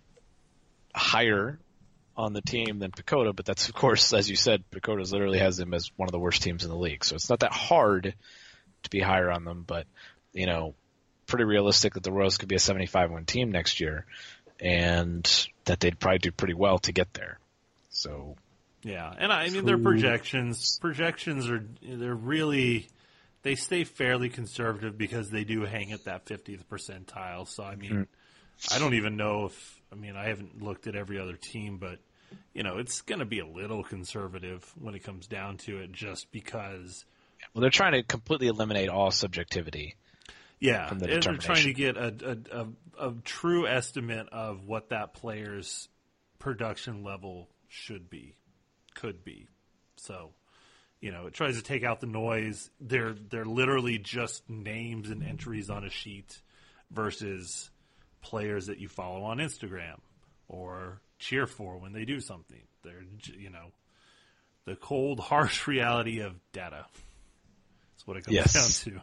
higher on the team than Pacoda, but that's, of course, as you said, Pacoda literally has them as one of the worst teams in the league. So it's not that hard to be higher on them, but, you know, pretty realistic that the Royals could be a seventy-five win team next year and that they'd probably do pretty well to get there. So,
yeah, and I mean, their projections, projections are, they're really, they stay fairly conservative because they do hang at that fiftieth percentile. So, I mean, mm-hmm. I don't even know if, I mean, I haven't looked at every other team, but, you know, it's going to be a little conservative when it comes down to it just because.
Well, they're trying to completely eliminate all subjectivity.
Yeah,
from the
they're
determination.
trying to get a, a, a, a true estimate of what that player's production level should be, could be. So, you know, it tries to take out the noise. They're they're literally just names and entries on a sheet versus players that you follow on Instagram or cheer for when they do something. They're, you know, the cold, harsh reality of data. That's what it comes
yes.
down to.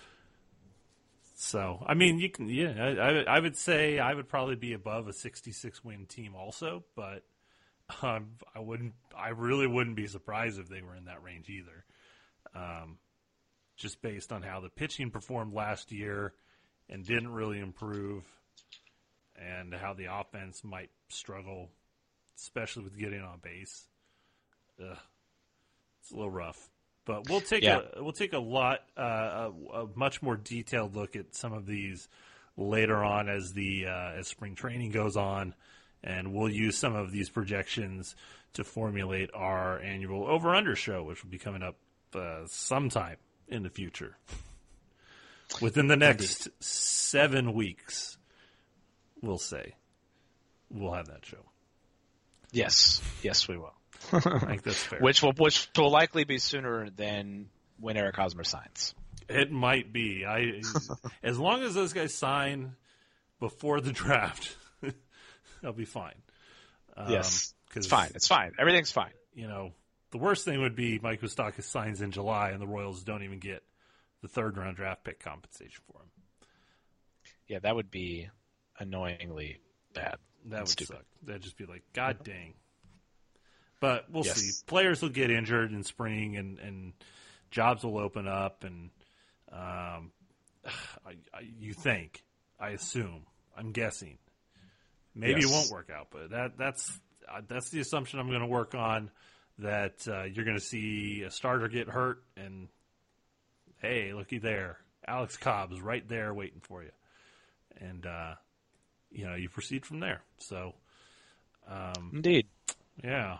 So, I mean, you can, yeah, I, I would say I would probably be above a sixty-six win team also, but um, I wouldn't, I really wouldn't be surprised if they were in that range either. Um, just based on how the pitching performed last year and didn't really improve, and how the offense might struggle, especially with getting on base. Ugh, it's a little rough. But we'll take
yeah.
a we'll take a lot uh, a, a much more detailed look at some of these later on as the uh, as spring training goes on, and we'll use some of these projections to formulate our annual over under show, which will be coming up uh, sometime in the future, within the next Indeed. seven weeks. We'll say we'll have that show.
Yes, yes, we will.
I think that's fair.
Which will which will likely be sooner than when Eric Hosmer signs.
It might be. I as long as those guys sign before the draft, they'll be fine. Um,
yes, it's fine. It's fine. Everything's fine.
You know, the worst thing would be Mike Moustakas signs in July and the Royals don't even get the third round draft pick compensation for him.
Yeah, that would be annoyingly bad.
That would
stupid.
suck. That'd just be like, God dang. But we'll
yes.
see. Players will get injured in spring, and, and jobs will open up. And um, I, I, you think, I assume, I'm guessing, maybe
yes.
it won't work out. But that that's uh, that's the assumption I'm going to work on, that uh, you're going to see a starter get hurt, and hey, looky there, Alex Cobb's right there waiting for you, and uh, you know, you proceed from there. So, um,
indeed,
yeah,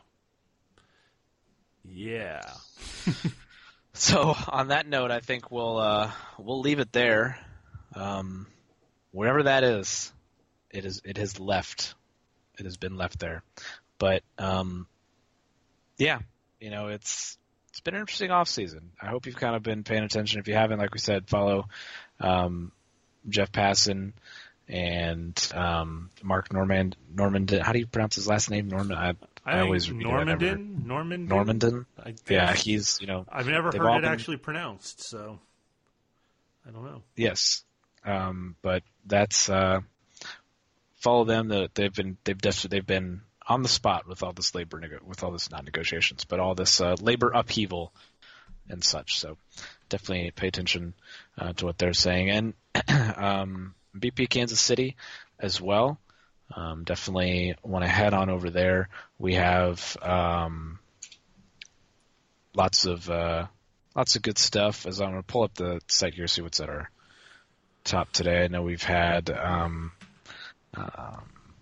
yeah.
So on that note, I think we'll uh, we'll leave it there. Um, wherever that is, it is it has left. It has been left there. But um, yeah, you know, it's it's been an interesting off season. I hope you've kind of been paying attention. If you haven't, like we said, follow um, Jeff Passan and um, Mark Norman. Normandin. How do you pronounce his last name? Norman. I, I,
I
always
Normandin. Normandin.
Normandin.
I guess.
Yeah, he's you know.
I've never
they've
heard
all
it
been-
actually pronounced, so I don't know.
Yes, um, but that's uh, follow them. The, they've been they've def- they've been on the spot with all this labor nego- with all this not negotiations, but all this uh, labor upheaval and such. So definitely pay attention uh, to what they're saying, and um, B P Kansas City as well. Um, definitely want to head on over there. We have um, lots of uh, lots of good stuff. As I'm going to pull up the site here, see what's at our top today. I know we've had um, um,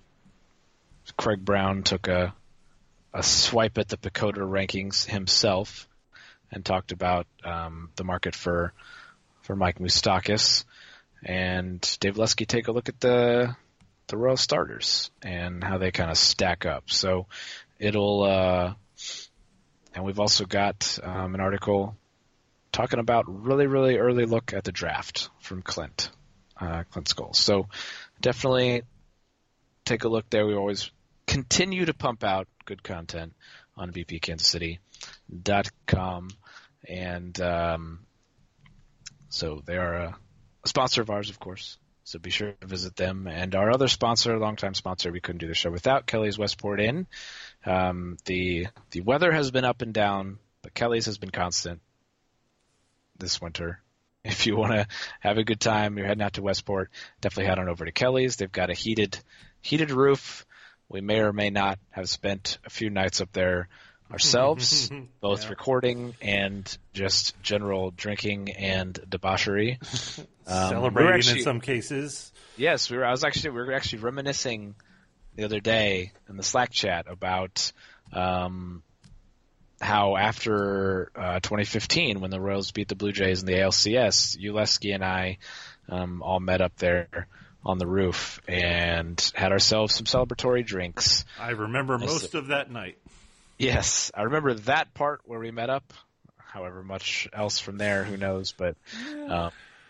Craig Brown took a a swipe at the Pacoda rankings himself and talked about um, the market for for Mike Moustakas. And Dave Lesky take a look at the the Royal starters and how they kind of stack up. So it'll uh, and we've also got um, an article talking about really, really early look at the draft from Clint, uh, Clint Scholes. So definitely take a look there. We always continue to pump out good content on B P Kansas City dot com. And um, so they are a, a sponsor of ours, of course. So be sure to visit them. And our other sponsor, longtime sponsor, we couldn't do the show without, Kelly's Westport Inn. Um, the the weather has been up and down, but Kelly's has been constant this winter. If you want to have a good time, you're heading out to Westport, definitely head on over to Kelly's. They've got a heated heated roof. We may or may not have spent a few nights up there ourselves, both
Yeah.
recording and just general drinking and debauchery. Um,
Celebrating
we were actually-
in some cases.
Yes, we were. I was actually we were actually reminiscing the other day in the Slack chat about um, how after uh, twenty fifteen, when the Royals beat the Blue Jays in the A L C S, Uleski and I um, all met up there on the roof and had ourselves some celebratory drinks.
I remember
That's
most of that night.
Yes, I remember that part where we met up. However much else from there, who knows? But um,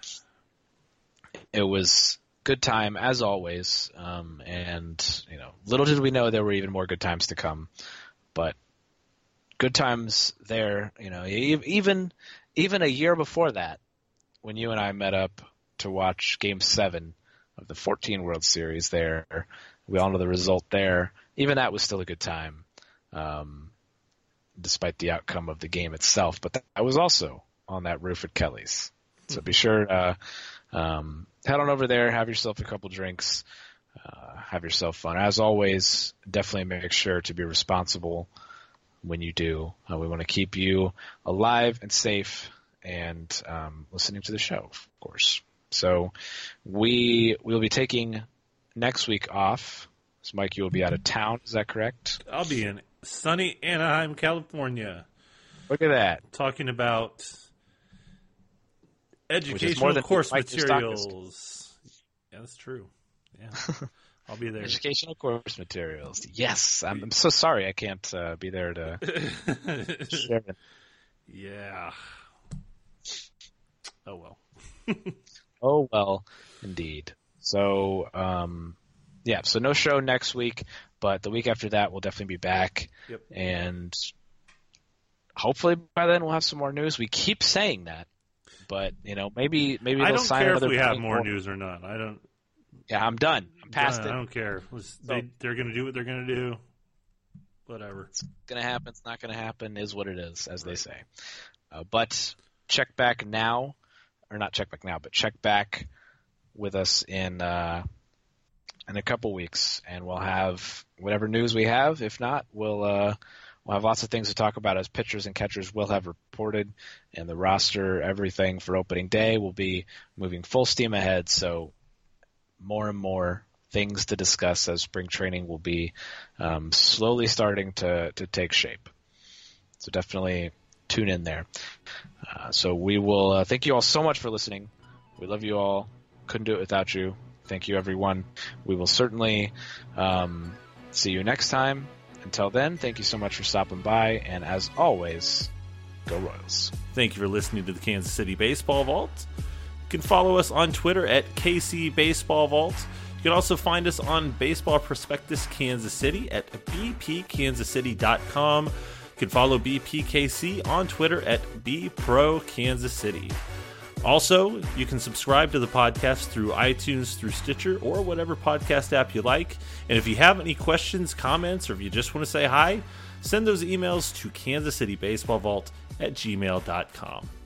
it was good time as always. Um, and you know, little did we know there were even more good times to come. But good times there. You know, e- even even a year before that, when you and I met up to watch Game Seven of the fourteen World Series, there, we all know the result there. Even that was still a good time. Um, despite the outcome of the game itself, but that, I was also on that roof at Kelly's. So be sure, uh, um, head on over there, have yourself a couple drinks, uh, have yourself fun. As always, definitely make sure to be responsible when you do. Uh, we want to keep you alive and safe and, um, listening to the show, of course. So we will be taking next week off. So Mike, you will be out of town. Is that correct?
I'll be in sunny Anaheim, California,
Look at that.
talking about
more
educational
than
course
Mike Moustakas.
materials. Yeah, that's true. Yeah, I'll be there.
Educational course materials. Yes. I'm, I'm so sorry I can't uh, be there to share it.
Yeah. Oh well.
Oh, well, indeed. So, um, yeah, so no show next week, but the week after that we'll definitely be back.
Yep.
And hopefully by then we'll have some more news. We keep saying that, but, you know, maybe maybe
I
they'll
don't
sign
care if
another
we have
playing
more
forward.
news or not. I don't.
Yeah, I'm done. I'm past
I
it.
don't care. Let's- They, they're going to do what they're going to do. Whatever.
It's going to happen. It's not going to happen is what it is, as they say. Uh, but check back now, or not check back now, but check back with us in uh, in a couple weeks, and we'll have whatever news we have. If not, we'll uh, we'll have lots of things to talk about as pitchers and catchers will have reported, and the roster, everything for opening day will be moving full steam ahead. So more and more things to discuss as spring training will be um, slowly starting to, to take shape. So definitely tune in there. Uh, so we will uh, thank you all so much for listening. We love you all. Couldn't do it without you. Thank you, everyone. We will certainly um, see you next time. Until then, thank you so much for stopping by. And as always, go Royals.
Thank you for listening to the Kansas City Baseball Vault. You can follow us on Twitter at K C Baseball Vault. You can also find us on Baseball Prospectus Kansas City at b p kansas city dot com. You can follow B P K C on Twitter at b pro kansas city. Also, you can subscribe to the podcast through iTunes, through Stitcher, or whatever podcast app you like. And if you have any questions, comments, or if you just want to say hi, send those emails to kansas city baseball vault at gmail dot com.